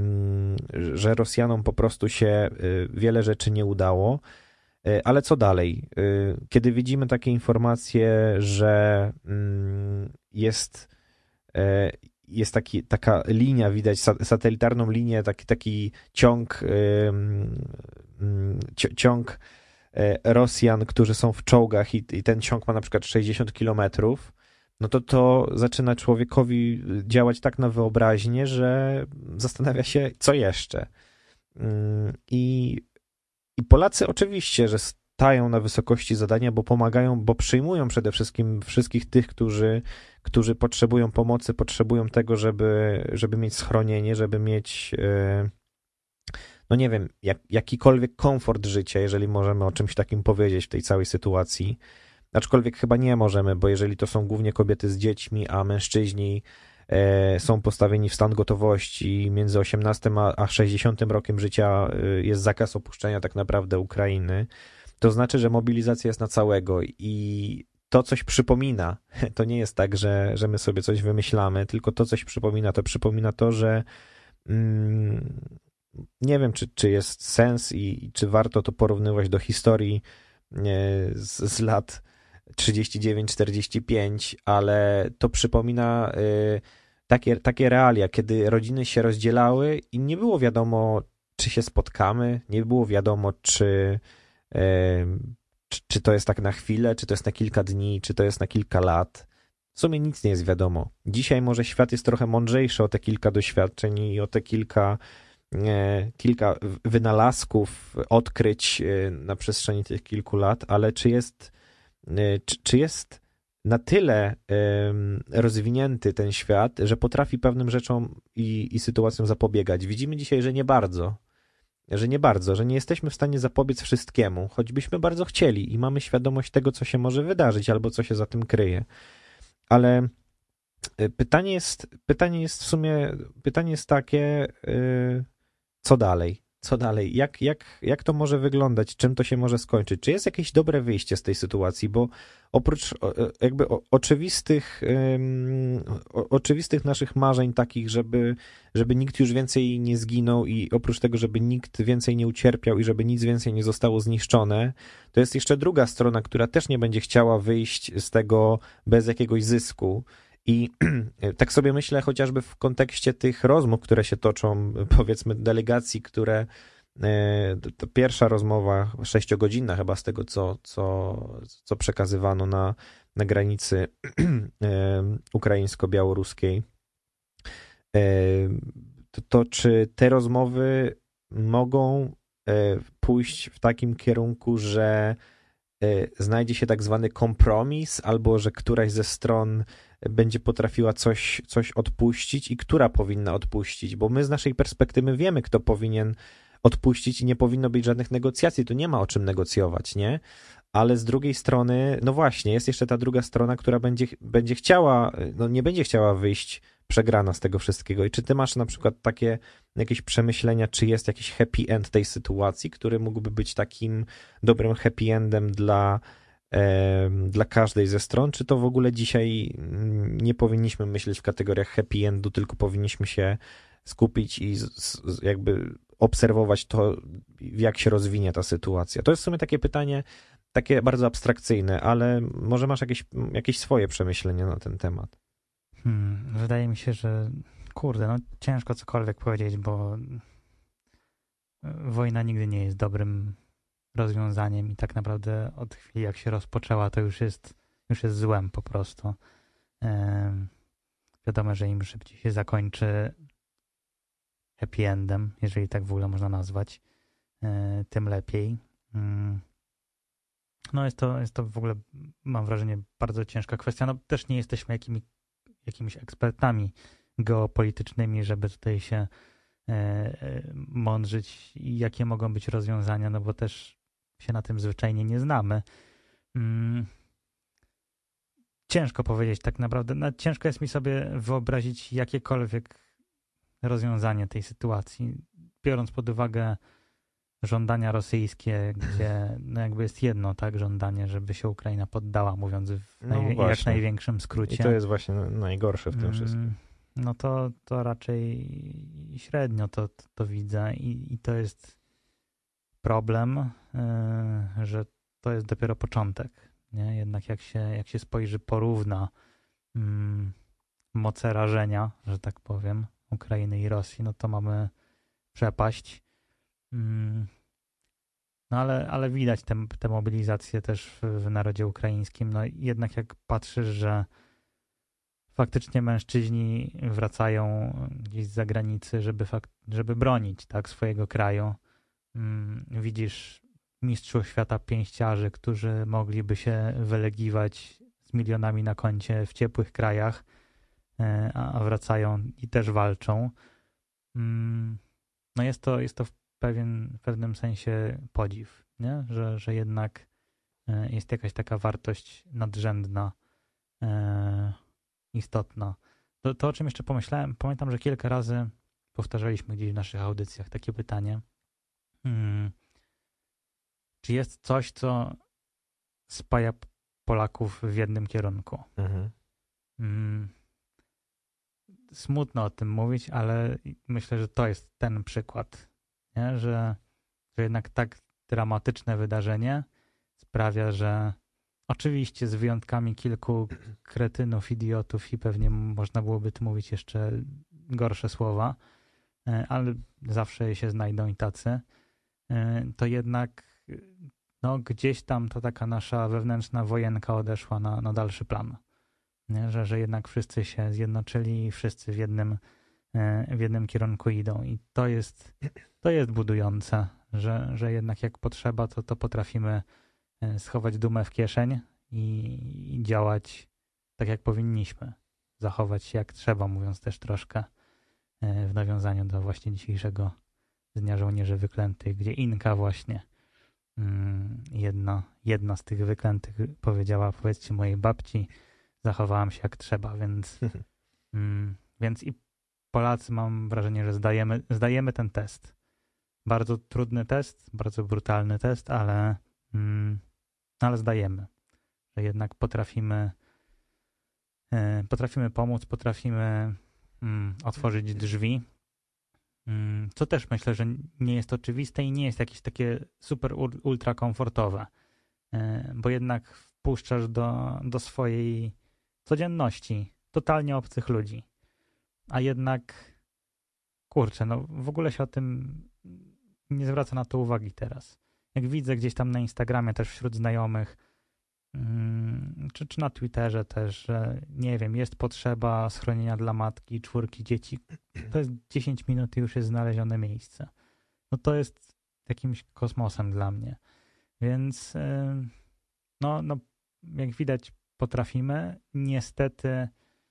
że Rosjanom po prostu się wiele rzeczy nie udało. Ale co dalej? Kiedy widzimy takie informacje, że jest, jest taki, taka linia, widać satelitarną linię, taki, taki ciąg, ciąg Rosjan, którzy są w czołgach i, i ten ciąg ma na przykład sześćdziesiąt kilometrów, no to to zaczyna człowiekowi działać tak na wyobraźnię, że zastanawia się, co jeszcze. I, i Polacy oczywiście, że stają na wysokości zadania, bo pomagają, bo przyjmują przede wszystkim wszystkich tych, którzy, którzy potrzebują pomocy, potrzebują tego, żeby, żeby mieć schronienie, żeby mieć, no nie wiem, jak, jakikolwiek komfort życia, jeżeli możemy o czymś takim powiedzieć w tej całej sytuacji. Aczkolwiek chyba nie możemy, bo jeżeli to są głównie kobiety z dziećmi, a mężczyźni e, są postawieni w stan gotowości, między osiemnastym a sześćdziesiątym rokiem życia e, jest zakaz opuszczenia tak naprawdę Ukrainy, to znaczy, że mobilizacja jest na całego i to coś przypomina. To nie jest tak, że, że my sobie coś wymyślamy, tylko to coś przypomina. To przypomina to, że mm, nie wiem, czy, czy jest sens i, i czy warto to porównywać do historii z, z lat trzydzieści dziewięć czterdzieści pięć, ale to przypomina y, takie, takie realia, kiedy rodziny się rozdzielały i nie było wiadomo, czy się spotkamy, nie było wiadomo, czy, y, czy, czy to jest tak na chwilę, czy to jest na kilka dni, czy to jest na kilka lat. W sumie nic nie jest wiadomo. Dzisiaj może świat jest trochę mądrzejszy o te kilka doświadczeń i o te kilka kilka wynalazków, odkryć na przestrzeni tych kilku lat, ale czy jest, czy, czy jest na tyle rozwinięty ten świat, że potrafi pewnym rzeczom i, i sytuacjom zapobiegać? Widzimy dzisiaj, że nie bardzo, że nie bardzo, że nie jesteśmy w stanie zapobiec wszystkiemu, choćbyśmy bardzo chcieli i mamy świadomość tego, co się może wydarzyć albo co się za tym kryje. Ale pytanie jest, pytanie jest w sumie, pytanie jest takie, co dalej? Co dalej? Jak, jak, jak to może wyglądać? Czym to się może skończyć? Czy jest jakieś dobre wyjście z tej sytuacji? Bo oprócz jakby oczywistych, um, oczywistych naszych marzeń takich, żeby, żeby nikt już więcej nie zginął i oprócz tego, żeby nikt więcej nie ucierpiał i żeby nic więcej nie zostało zniszczone, to jest jeszcze druga strona, która też nie będzie chciała wyjść z tego bez jakiegoś zysku. I tak sobie myślę chociażby w kontekście tych rozmów, które się toczą, powiedzmy delegacji, które, to pierwsza rozmowa, sześciogodzinna chyba z tego, co, co, co przekazywano na, na granicy ukraińsko-białoruskiej, to, to czy te rozmowy mogą pójść w takim kierunku, że znajdzie się tak zwany kompromis, albo że któraś ze stron będzie potrafiła coś, coś odpuścić i która powinna odpuścić, bo my z naszej perspektywy wiemy, kto powinien odpuścić i nie powinno być żadnych negocjacji, tu nie ma o czym negocjować, nie? Ale z drugiej strony, no właśnie, jest jeszcze ta druga strona, która będzie, będzie chciała, no nie będzie chciała wyjść przegrana z tego wszystkiego. I czy ty masz na przykład takie jakieś przemyślenia, czy jest jakiś happy end tej sytuacji, który mógłby być takim dobrym happy endem dla, e, dla każdej ze stron, czy to w ogóle dzisiaj nie powinniśmy myśleć w kategoriach happy endu, tylko powinniśmy się skupić i z, z, jakby obserwować to, jak się rozwinie ta sytuacja. To jest w sumie takie pytanie, takie bardzo abstrakcyjne, ale może masz jakieś, jakieś swoje przemyślenia na ten temat. Hmm, wydaje mi się, że kurde, no ciężko cokolwiek powiedzieć, bo wojna nigdy nie jest dobrym rozwiązaniem i tak naprawdę od chwili jak się rozpoczęła, to już jest, już jest złem po prostu. Ehm, wiadomo, że im szybciej się zakończy happy endem, jeżeli tak w ogóle można nazwać, e, tym lepiej. Mm. No jest to, jest to w ogóle, mam wrażenie, bardzo ciężka kwestia. No też nie jesteśmy jakimi, jakimiś ekspertami geopolitycznymi, żeby tutaj się e, e, mądrzyć i jakie mogą być rozwiązania, no bo też się na tym zwyczajnie nie znamy. Mm. Ciężko powiedzieć tak naprawdę. No, ciężko jest mi sobie wyobrazić jakiekolwiek rozwiązanie tej sytuacji, biorąc pod uwagę żądania rosyjskie, gdzie no jakby jest jedno, tak, żądanie, żeby się Ukraina poddała, mówiąc w naj, no jak największym skrócie. I to jest właśnie najgorsze w tym mm, wszystkim. No to, to raczej średnio to, to, to widzę i, i to jest problem, yy, że to jest dopiero początek. Nie? Jednak jak się, jak się spojrzy, porówna yy, moce rażenia, że tak powiem, Ukrainy i Rosji, no to mamy przepaść. No ale, ale widać tę, tę mobilizację też w, w narodzie ukraińskim. No jednak jak patrzysz, że faktycznie mężczyźni wracają gdzieś z zagranicy, żeby, fak- żeby bronić tak, swojego kraju. Widzisz mistrzów świata pięściarzy, którzy mogliby się wylegiwać z milionami na koncie w ciepłych krajach, a wracają i też walczą. No jest to, jest to pewien, w pewnym sensie podziw, nie? Że, że jednak jest jakaś taka wartość nadrzędna, e, istotna. To, to, o czym jeszcze pomyślałem, pamiętam, że kilka razy powtarzaliśmy gdzieś w naszych audycjach takie pytanie, hmm, czy jest coś, co spaja Polaków w jednym kierunku? Mhm. Hmm, smutno o tym mówić, ale myślę, że to jest ten przykład, nie? Że, że jednak tak dramatyczne wydarzenie sprawia, że oczywiście z wyjątkami kilku kretynów, idiotów i pewnie można byłoby tu mówić jeszcze gorsze słowa, ale zawsze się znajdą i tacy, to jednak no, gdzieś tam to taka nasza wewnętrzna wojenka odeszła na, na dalszy plan. Nie? Że, że jednak wszyscy się zjednoczyli i wszyscy w jednym, w jednym kierunku idą. I to jest, to jest budujące, że, że jednak jak potrzeba, to, to potrafimy schować dumę w kieszeń i, i działać tak, jak powinniśmy. Zachować się jak trzeba, mówiąc też troszkę w nawiązaniu do właśnie dzisiejszego Dnia Żołnierzy Wyklętych, gdzie Inka właśnie, jedna, jedna z tych wyklętych powiedziała, powiedzcie mojej babci, zachowałam się jak trzeba, więc, więc i Polacy, mam wrażenie, że zdajemy, zdajemy ten test. Bardzo trudny test, bardzo brutalny test, ale ale zdajemy, że jednak potrafimy e, potrafimy pomóc, potrafimy mm, otworzyć drzwi, mm, co też myślę, że nie jest oczywiste i nie jest jakieś takie super ultra komfortowe, e, bo jednak wpuszczasz do, do swojej codzienności totalnie obcych ludzi, a jednak kurczę, no w ogóle się o tym nie zwraca na to uwagi teraz. Jak widzę gdzieś tam na Instagramie też wśród znajomych, hmm, czy, czy na Twitterze też, że nie wiem, jest potrzeba schronienia dla matki, czwórki dzieci, to jest dziesięć minut i już jest znalezione miejsce. No to jest jakimś kosmosem dla mnie. Więc yy, no, no jak widać potrafimy. Niestety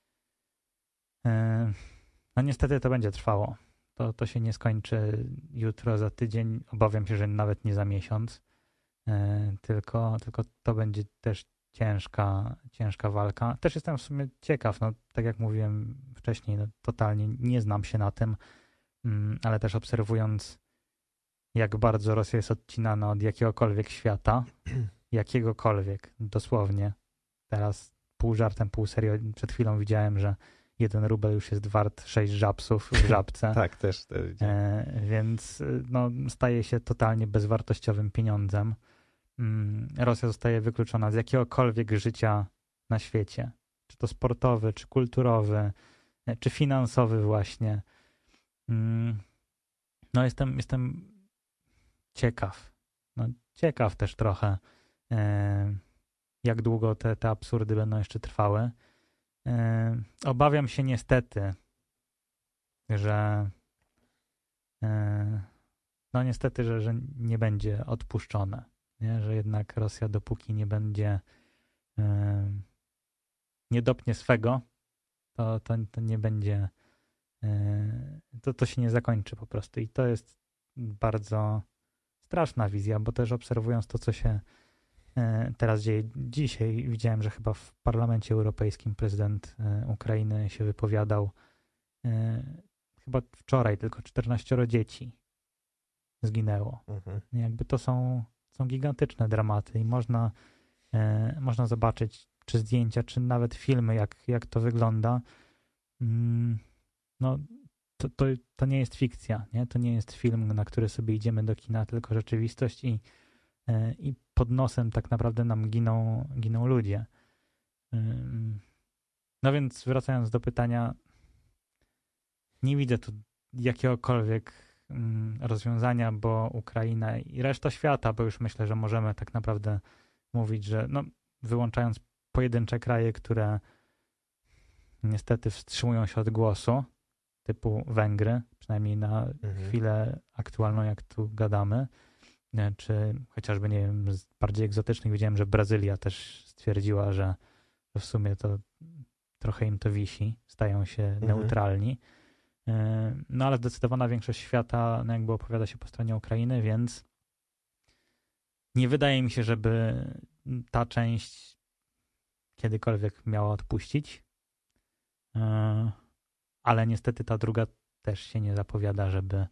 yy, no niestety to będzie trwało. To, to się nie skończy jutro, za tydzień, obawiam się, że nawet nie za miesiąc, yy, tylko, tylko to będzie też ciężka, ciężka walka. Też jestem w sumie ciekaw, no tak jak mówiłem wcześniej, no, totalnie nie znam się na tym, yy, ale też obserwując, jak bardzo Rosja jest odcinana od jakiegokolwiek świata, jakiegokolwiek, dosłownie. Teraz pół żartem, pół serio, przed chwilą widziałem, że jeden rubel już jest wart sześć żabsów w Żabce. Tak, też. To e, więc no, staje się totalnie bezwartościowym pieniądzem. Mm, Rosja zostaje wykluczona z jakiegokolwiek życia na świecie. Czy to sportowy, czy kulturowy, czy finansowy właśnie. Mm, no jestem, jestem ciekaw. No, ciekaw też trochę, e, jak długo te, te absurdy będą jeszcze trwały. E, obawiam się niestety, że e, no niestety, że, że nie będzie odpuszczone. Nie? Że jednak Rosja dopóki nie będzie e, nie dopnie swego, to, to, to nie będzie e, to, to się nie zakończy po prostu. I to jest bardzo straszna wizja, bo też obserwując to, co się teraz dzieje. Dzisiaj widziałem, że chyba w Parlamencie Europejskim prezydent Ukrainy się wypowiadał. Chyba wczoraj tylko czternaścioro dzieci zginęło. Mhm. Jakby to są, są gigantyczne dramaty i można, można zobaczyć czy zdjęcia, czy nawet filmy, jak, jak to wygląda. No, to, to, to nie jest fikcja, nie? To nie jest film, na który sobie idziemy do kina, tylko rzeczywistość i i pod nosem tak naprawdę nam giną, giną ludzie. No więc wracając do pytania, nie widzę tu jakiegokolwiek rozwiązania, bo Ukraina i reszta świata, bo już myślę, że możemy tak naprawdę mówić, że no, wyłączając pojedyncze kraje, które niestety wstrzymują się od głosu, typu Węgry, przynajmniej na mhm. chwilę aktualną, jak tu gadamy, czy chociażby, nie wiem, z bardziej egzotycznych widziałem, że Brazylia też stwierdziła, że w sumie to trochę im to wisi, stają się mhm. neutralni. No ale zdecydowana większość świata no jakby opowiada się po stronie Ukrainy, więc nie wydaje mi się, żeby ta część kiedykolwiek miała odpuścić. Ale niestety ta druga też się nie zapowiada, żeby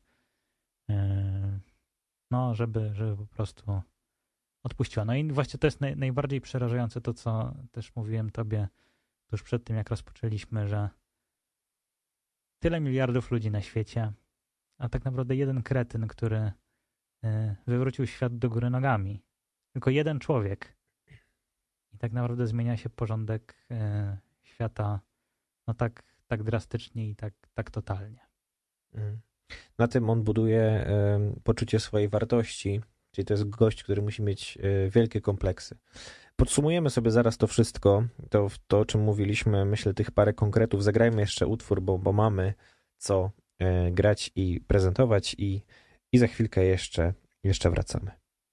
no, żeby, żeby po prostu odpuściła. No i właśnie to jest naj, najbardziej przerażające to, co też mówiłem tobie tuż przed tym, jak rozpoczęliśmy, że tyle miliardów ludzi na świecie, a tak naprawdę jeden kretyn, który wywrócił świat do góry nogami. Tylko jeden człowiek. I tak naprawdę zmienia się porządek świata no tak, tak drastycznie i tak, tak totalnie. Na tym on buduje y, poczucie swojej wartości, czyli to jest gość, który musi mieć y, wielkie kompleksy. Podsumujemy sobie zaraz to wszystko, to, to o czym mówiliśmy, myślę tych parę konkretów. Zagrajmy jeszcze utwór, bo, bo mamy co y, grać i prezentować i, i za chwilkę jeszcze, jeszcze wracamy.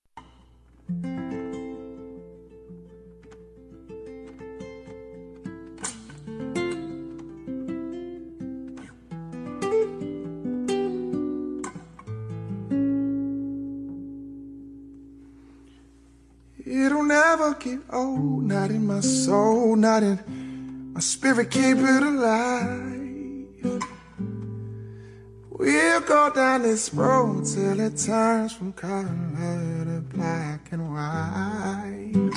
It'll never get old, not in my soul, not in my spirit, keep it alive. We'll go down this road till it turns from color to black and white.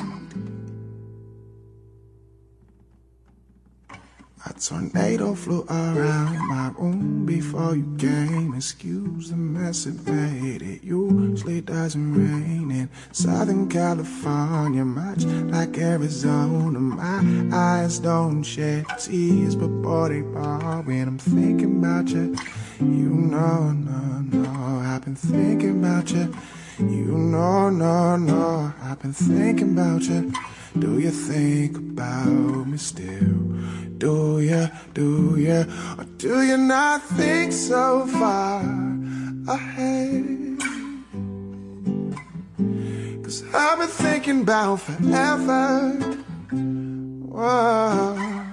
A tornado flew around my room before you came. Excuse the mess it made. It usually doesn't rain in Southern California, much like Arizona. My eyes don't shed tears, but boy, they fall when I'm thinking about you. You know, no, no, I've been thinking about you. You know, no, no, I've been thinking about you. Do you think about me still? Do you, do you, or do you not think so far ahead? 'Cause I've been thinking about forever. Whoa.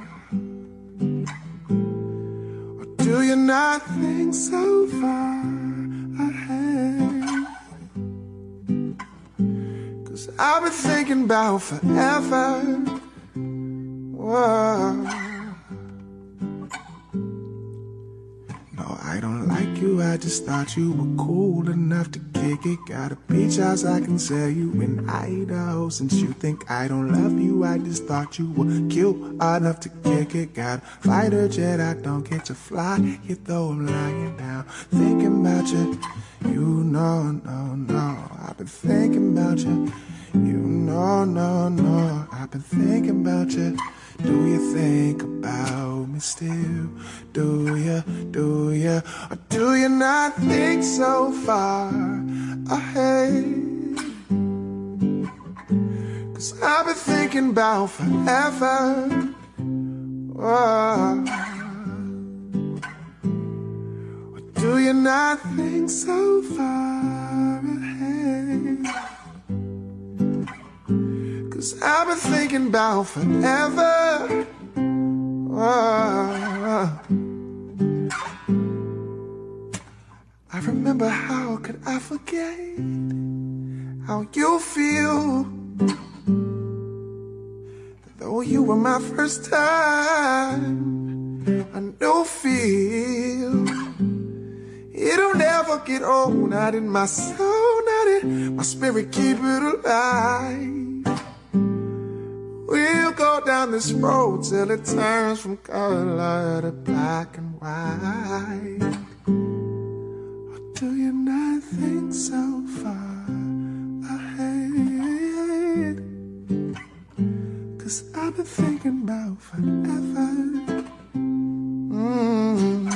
Or do you not think so far ahead? 'Cause I've been thinking about forever. Whoa. I don't like you, I just thought you were cool enough to kick it. Got a beach house I can sell you in Idaho. Since you think I don't love you, I just thought you were cute enough to kick it. Got a fighter jet I don't get to fly, yet though I'm lying down thinking about you. You know, no, no, I've been thinking about you. You know, no, no, I've been thinking about you. Do you think about me still? Do you, do you, or do you not think so far ahead? 'Cause I've been thinking about forever. Whoa. Or do you not think so far ahead? 'Cause I've been thinking about forever. Whoa. I remember, how could I forget how you feel? Though you were my first time, I know feel. It'll never get old, not in my soul, not in my spirit, keep it alive. We'll go down this road till it turns from color to black and white. Or do you not think so far ahead? 'Cause I've been thinking about forever. Mm-hmm.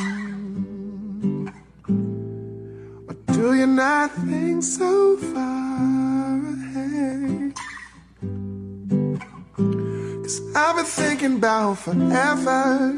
Or do you not think so far ahead? I've been thinking about forever.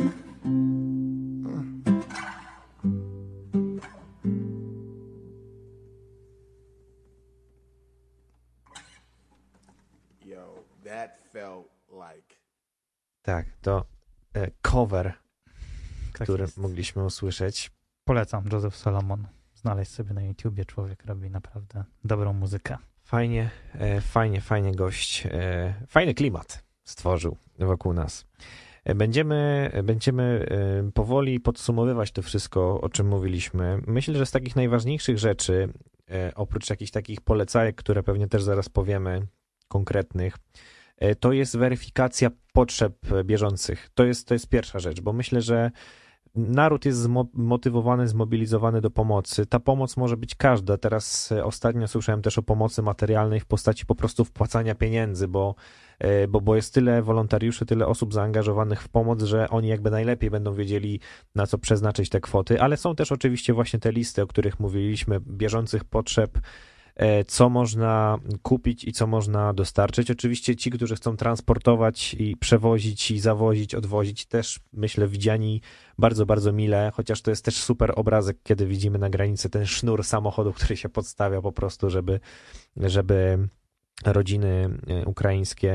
Yo, that felt like... Tak, to e, cover które jest. mogliśmy usłyszeć. Polecam, Joseph Solomon. Znaleźć sobie na YouTubie, człowiek robi naprawdę dobrą muzykę. Fajnie, e, fajnie, fajnie gość, e, fajny klimat stworzył wokół nas. E, będziemy, będziemy e, powoli podsumowywać to wszystko, o czym mówiliśmy. Myślę, że z takich najważniejszych rzeczy, e, oprócz jakichś takich polecajek, które pewnie też zaraz powiemy, konkretnych, e, to jest weryfikacja potrzeb bieżących. To jest, to jest pierwsza rzecz, bo myślę, że naród jest zmotywowany, zmobilizowany do pomocy. Ta pomoc może być każda. Teraz ostatnio słyszałem też o pomocy materialnej w postaci po prostu wpłacania pieniędzy, bo, bo, bo jest tyle wolontariuszy, tyle osób zaangażowanych w pomoc, że oni jakby najlepiej będą wiedzieli, na co przeznaczyć te kwoty, ale są też oczywiście właśnie te listy, o których mówiliśmy, bieżących potrzeb, co można kupić i co można dostarczyć. Oczywiście ci, którzy chcą transportować i przewozić i zawozić, odwozić, też myślę widziani bardzo, bardzo mile, chociaż to jest też super obrazek, kiedy widzimy na granicy ten sznur samochodu, który się podstawia po prostu, żeby, żeby rodziny ukraińskie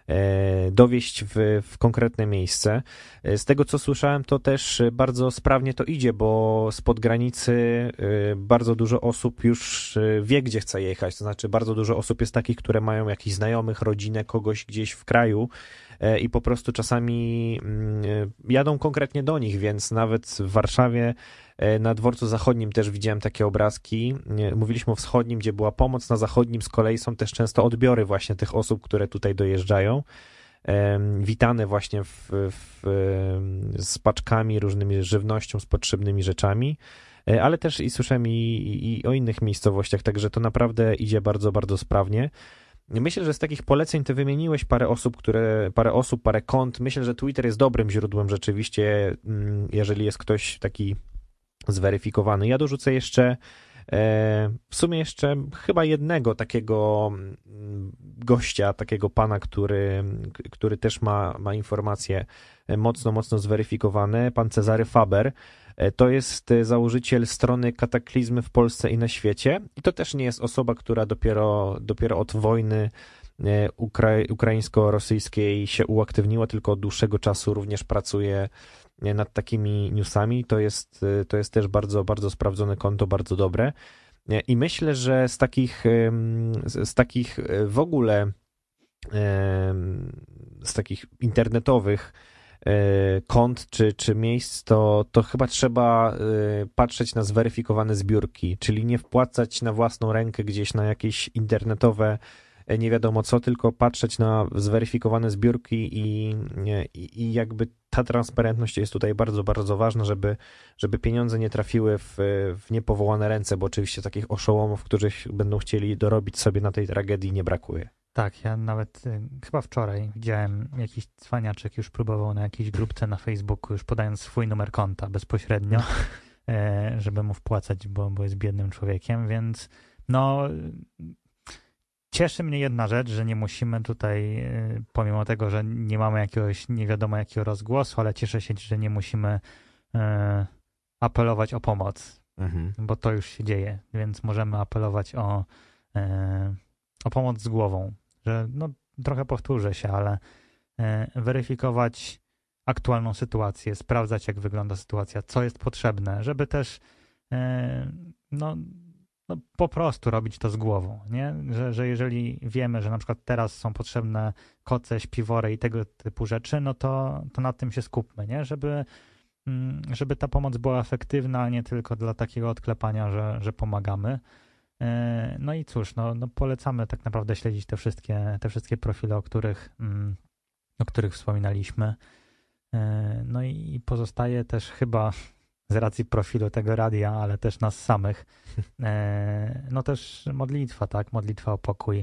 dowieść w, w konkretne miejsce. Z tego, co słyszałem, to też bardzo sprawnie to idzie, bo spod granicy bardzo dużo osób już wie, gdzie chce jechać, to znaczy bardzo dużo osób jest takich, które mają jakichś znajomych, rodzinę, kogoś gdzieś w kraju i po prostu czasami jadą konkretnie do nich, więc nawet w Warszawie na dworcu zachodnim też widziałem takie obrazki. Mówiliśmy o wschodnim, gdzie była pomoc, na zachodnim z kolei są też często odbiory właśnie tych osób, które tutaj dojeżdżają. Witane właśnie w, w, z paczkami, różnymi żywnością, z potrzebnymi rzeczami, ale też i słyszałem i, i, i o innych miejscowościach, także to naprawdę idzie bardzo, bardzo sprawnie. Myślę, że z takich poleceń ty wymieniłeś parę osób, które, parę osób, parę kont. Myślę, że Twitter jest dobrym źródłem rzeczywiście, jeżeli jest ktoś taki zweryfikowany. Ja dorzucę jeszcze w sumie jeszcze chyba jednego takiego gościa, takiego pana, który, który też ma, ma informacje mocno, mocno zweryfikowane, pan Cezary Faber. To jest założyciel strony Kataklizmy w Polsce i na świecie i to też nie jest osoba, która dopiero, dopiero od wojny ukra- ukraińsko-rosyjskiej się uaktywniła, tylko od dłuższego czasu również pracuje nad takimi newsami. To jest, to jest też bardzo, bardzo sprawdzone konto, bardzo dobre. I myślę, że z takich, z takich w ogóle z takich internetowych kont czy, czy miejsc, to, to chyba trzeba patrzeć na zweryfikowane zbiórki, czyli nie wpłacać na własną rękę gdzieś na jakieś internetowe nie wiadomo co, tylko patrzeć na zweryfikowane zbiórki i, i, i jakby ta transparentność jest tutaj bardzo, bardzo ważna, żeby, żeby pieniądze nie trafiły w, w niepowołane ręce, bo oczywiście takich oszołomów, którzy będą chcieli dorobić sobie na tej tragedii, nie brakuje. Tak, ja nawet y, chyba wczoraj widziałem jakiś cwaniaczek już próbował na jakiejś grupce na Facebooku, już podając swój numer konta bezpośrednio, e, żeby mu wpłacać, bo, bo jest biednym człowiekiem, więc no cieszy mnie jedna rzecz, że nie musimy tutaj, y, pomimo tego, że nie mamy jakiegoś nie wiadomo jakiego rozgłosu, ale cieszę się, że nie musimy y, apelować o pomoc, mhm. bo to już się dzieje, więc możemy apelować o y, o pomoc z głową, że no trochę powtórzę się, ale e, weryfikować aktualną sytuację, sprawdzać jak wygląda sytuacja, co jest potrzebne, żeby też e, no, no po prostu robić to z głową, nie? Że, że jeżeli wiemy, że na przykład teraz są potrzebne koce, śpiwory i tego typu rzeczy, no to, to nad tym się skupmy, nie? Żeby, żeby ta pomoc była efektywna, nie tylko dla takiego odklepania, że, że pomagamy. No i cóż, no, no polecamy tak naprawdę śledzić te wszystkie, te wszystkie profile, o których, o których wspominaliśmy. No i pozostaje też chyba z racji profilu tego radia, ale też nas samych, no też modlitwa, tak, modlitwa o pokój,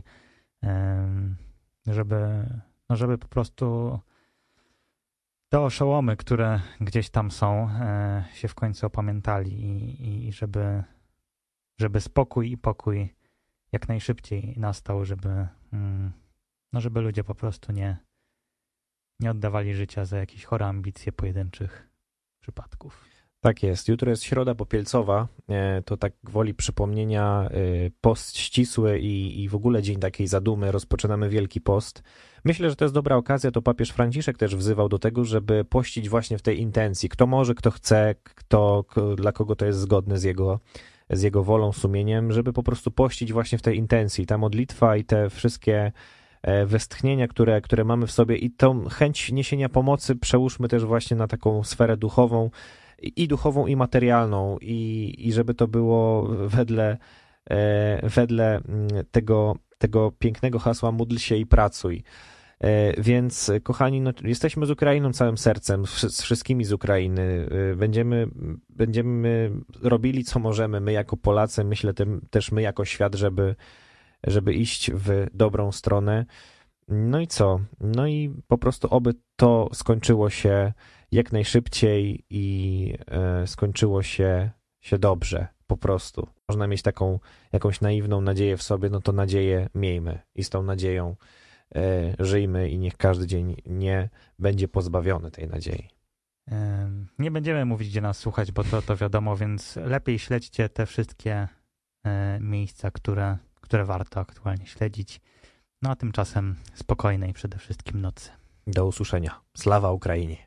żeby, no żeby po prostu te oszołomy, które gdzieś tam są, się w końcu opamiętali i, i żeby żeby spokój i pokój jak najszybciej nastał, żeby, no żeby ludzie po prostu nie, nie oddawali życia za jakieś chore ambicje pojedynczych przypadków. Tak jest. Jutro jest Środa Popielcowa. To tak gwoli przypomnienia post ścisły i, i w ogóle dzień takiej zadumy. Rozpoczynamy Wielki Post. Myślę, że to jest dobra okazja. To papież Franciszek też wzywał do tego, żeby pościć właśnie w tej intencji. Kto może, kto chce, kto, dla kogo to jest zgodne z jego, z jego wolą, sumieniem, żeby po prostu pościć właśnie w tej intencji. Ta modlitwa i te wszystkie westchnienia, które, które mamy w sobie i tą chęć niesienia pomocy przełóżmy też właśnie na taką sferę duchową, i duchową, i materialną, i, i żeby to było wedle, e, wedle tego, tego pięknego hasła módl się i pracuj. E, więc kochani, no, jesteśmy z Ukrainą całym sercem, z wszystkimi z Ukrainy. E, będziemy, będziemy robili co możemy, my jako Polacy, myślę tym, też my jako świat, żeby, żeby iść w dobrą stronę. No i co? No i po prostu oby to skończyło się jak najszybciej i e, skończyło się, się dobrze, po prostu. Można mieć taką jakąś naiwną nadzieję w sobie, no to nadzieję miejmy i z tą nadzieją e, żyjmy i niech każdy dzień nie będzie pozbawiony tej nadziei. Nie będziemy mówić, gdzie nas słuchać, bo to, to wiadomo, więc lepiej śledźcie te wszystkie e, miejsca, które, które warto aktualnie śledzić. No a tymczasem spokojnej przede wszystkim nocy. Do usłyszenia. Sława Ukrainie.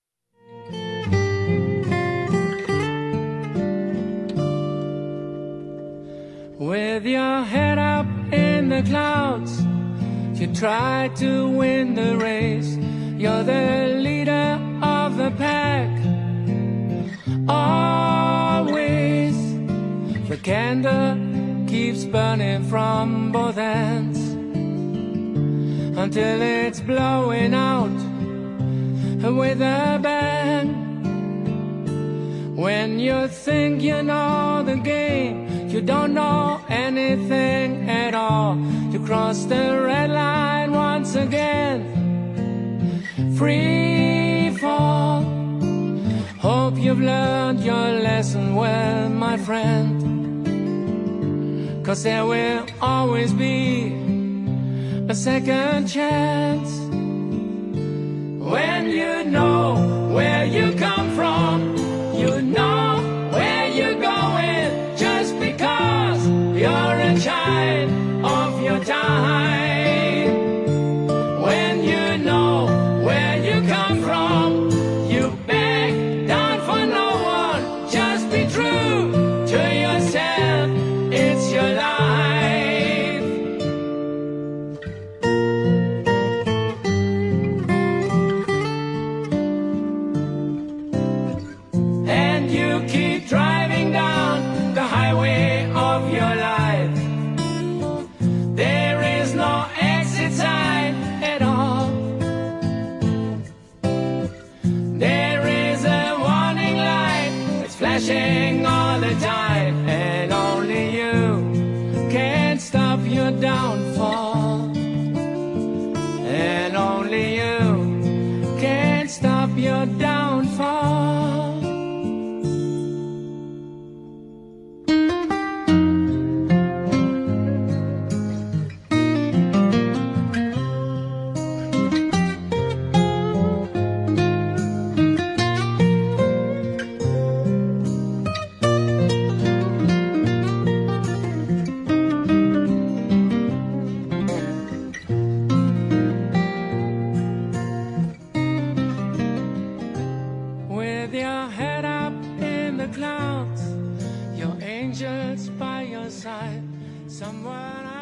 With your head up in the clouds, you try to win the race. You're the leader of the pack. Always the candle keeps burning from both ends until it's blowing out with a bang. When you think you know the game, you don't know anything at all. You cross the red line once again. Free fall. Hope you've learned your lesson well, my friend. 'Cause there will always be a second chance. When you know where you come from, you know where you're going, just because you're a child of your time. When you know where you come from, you back down for no one, just be true to yourself, it's your life. And you keep driving down the highway of your life. There is no exit sign at all. There is a warning light that's flashing all the time, and only you can stop your downfall. And only you can stop your downfall. With your head up in the clouds, your angels by your side, someone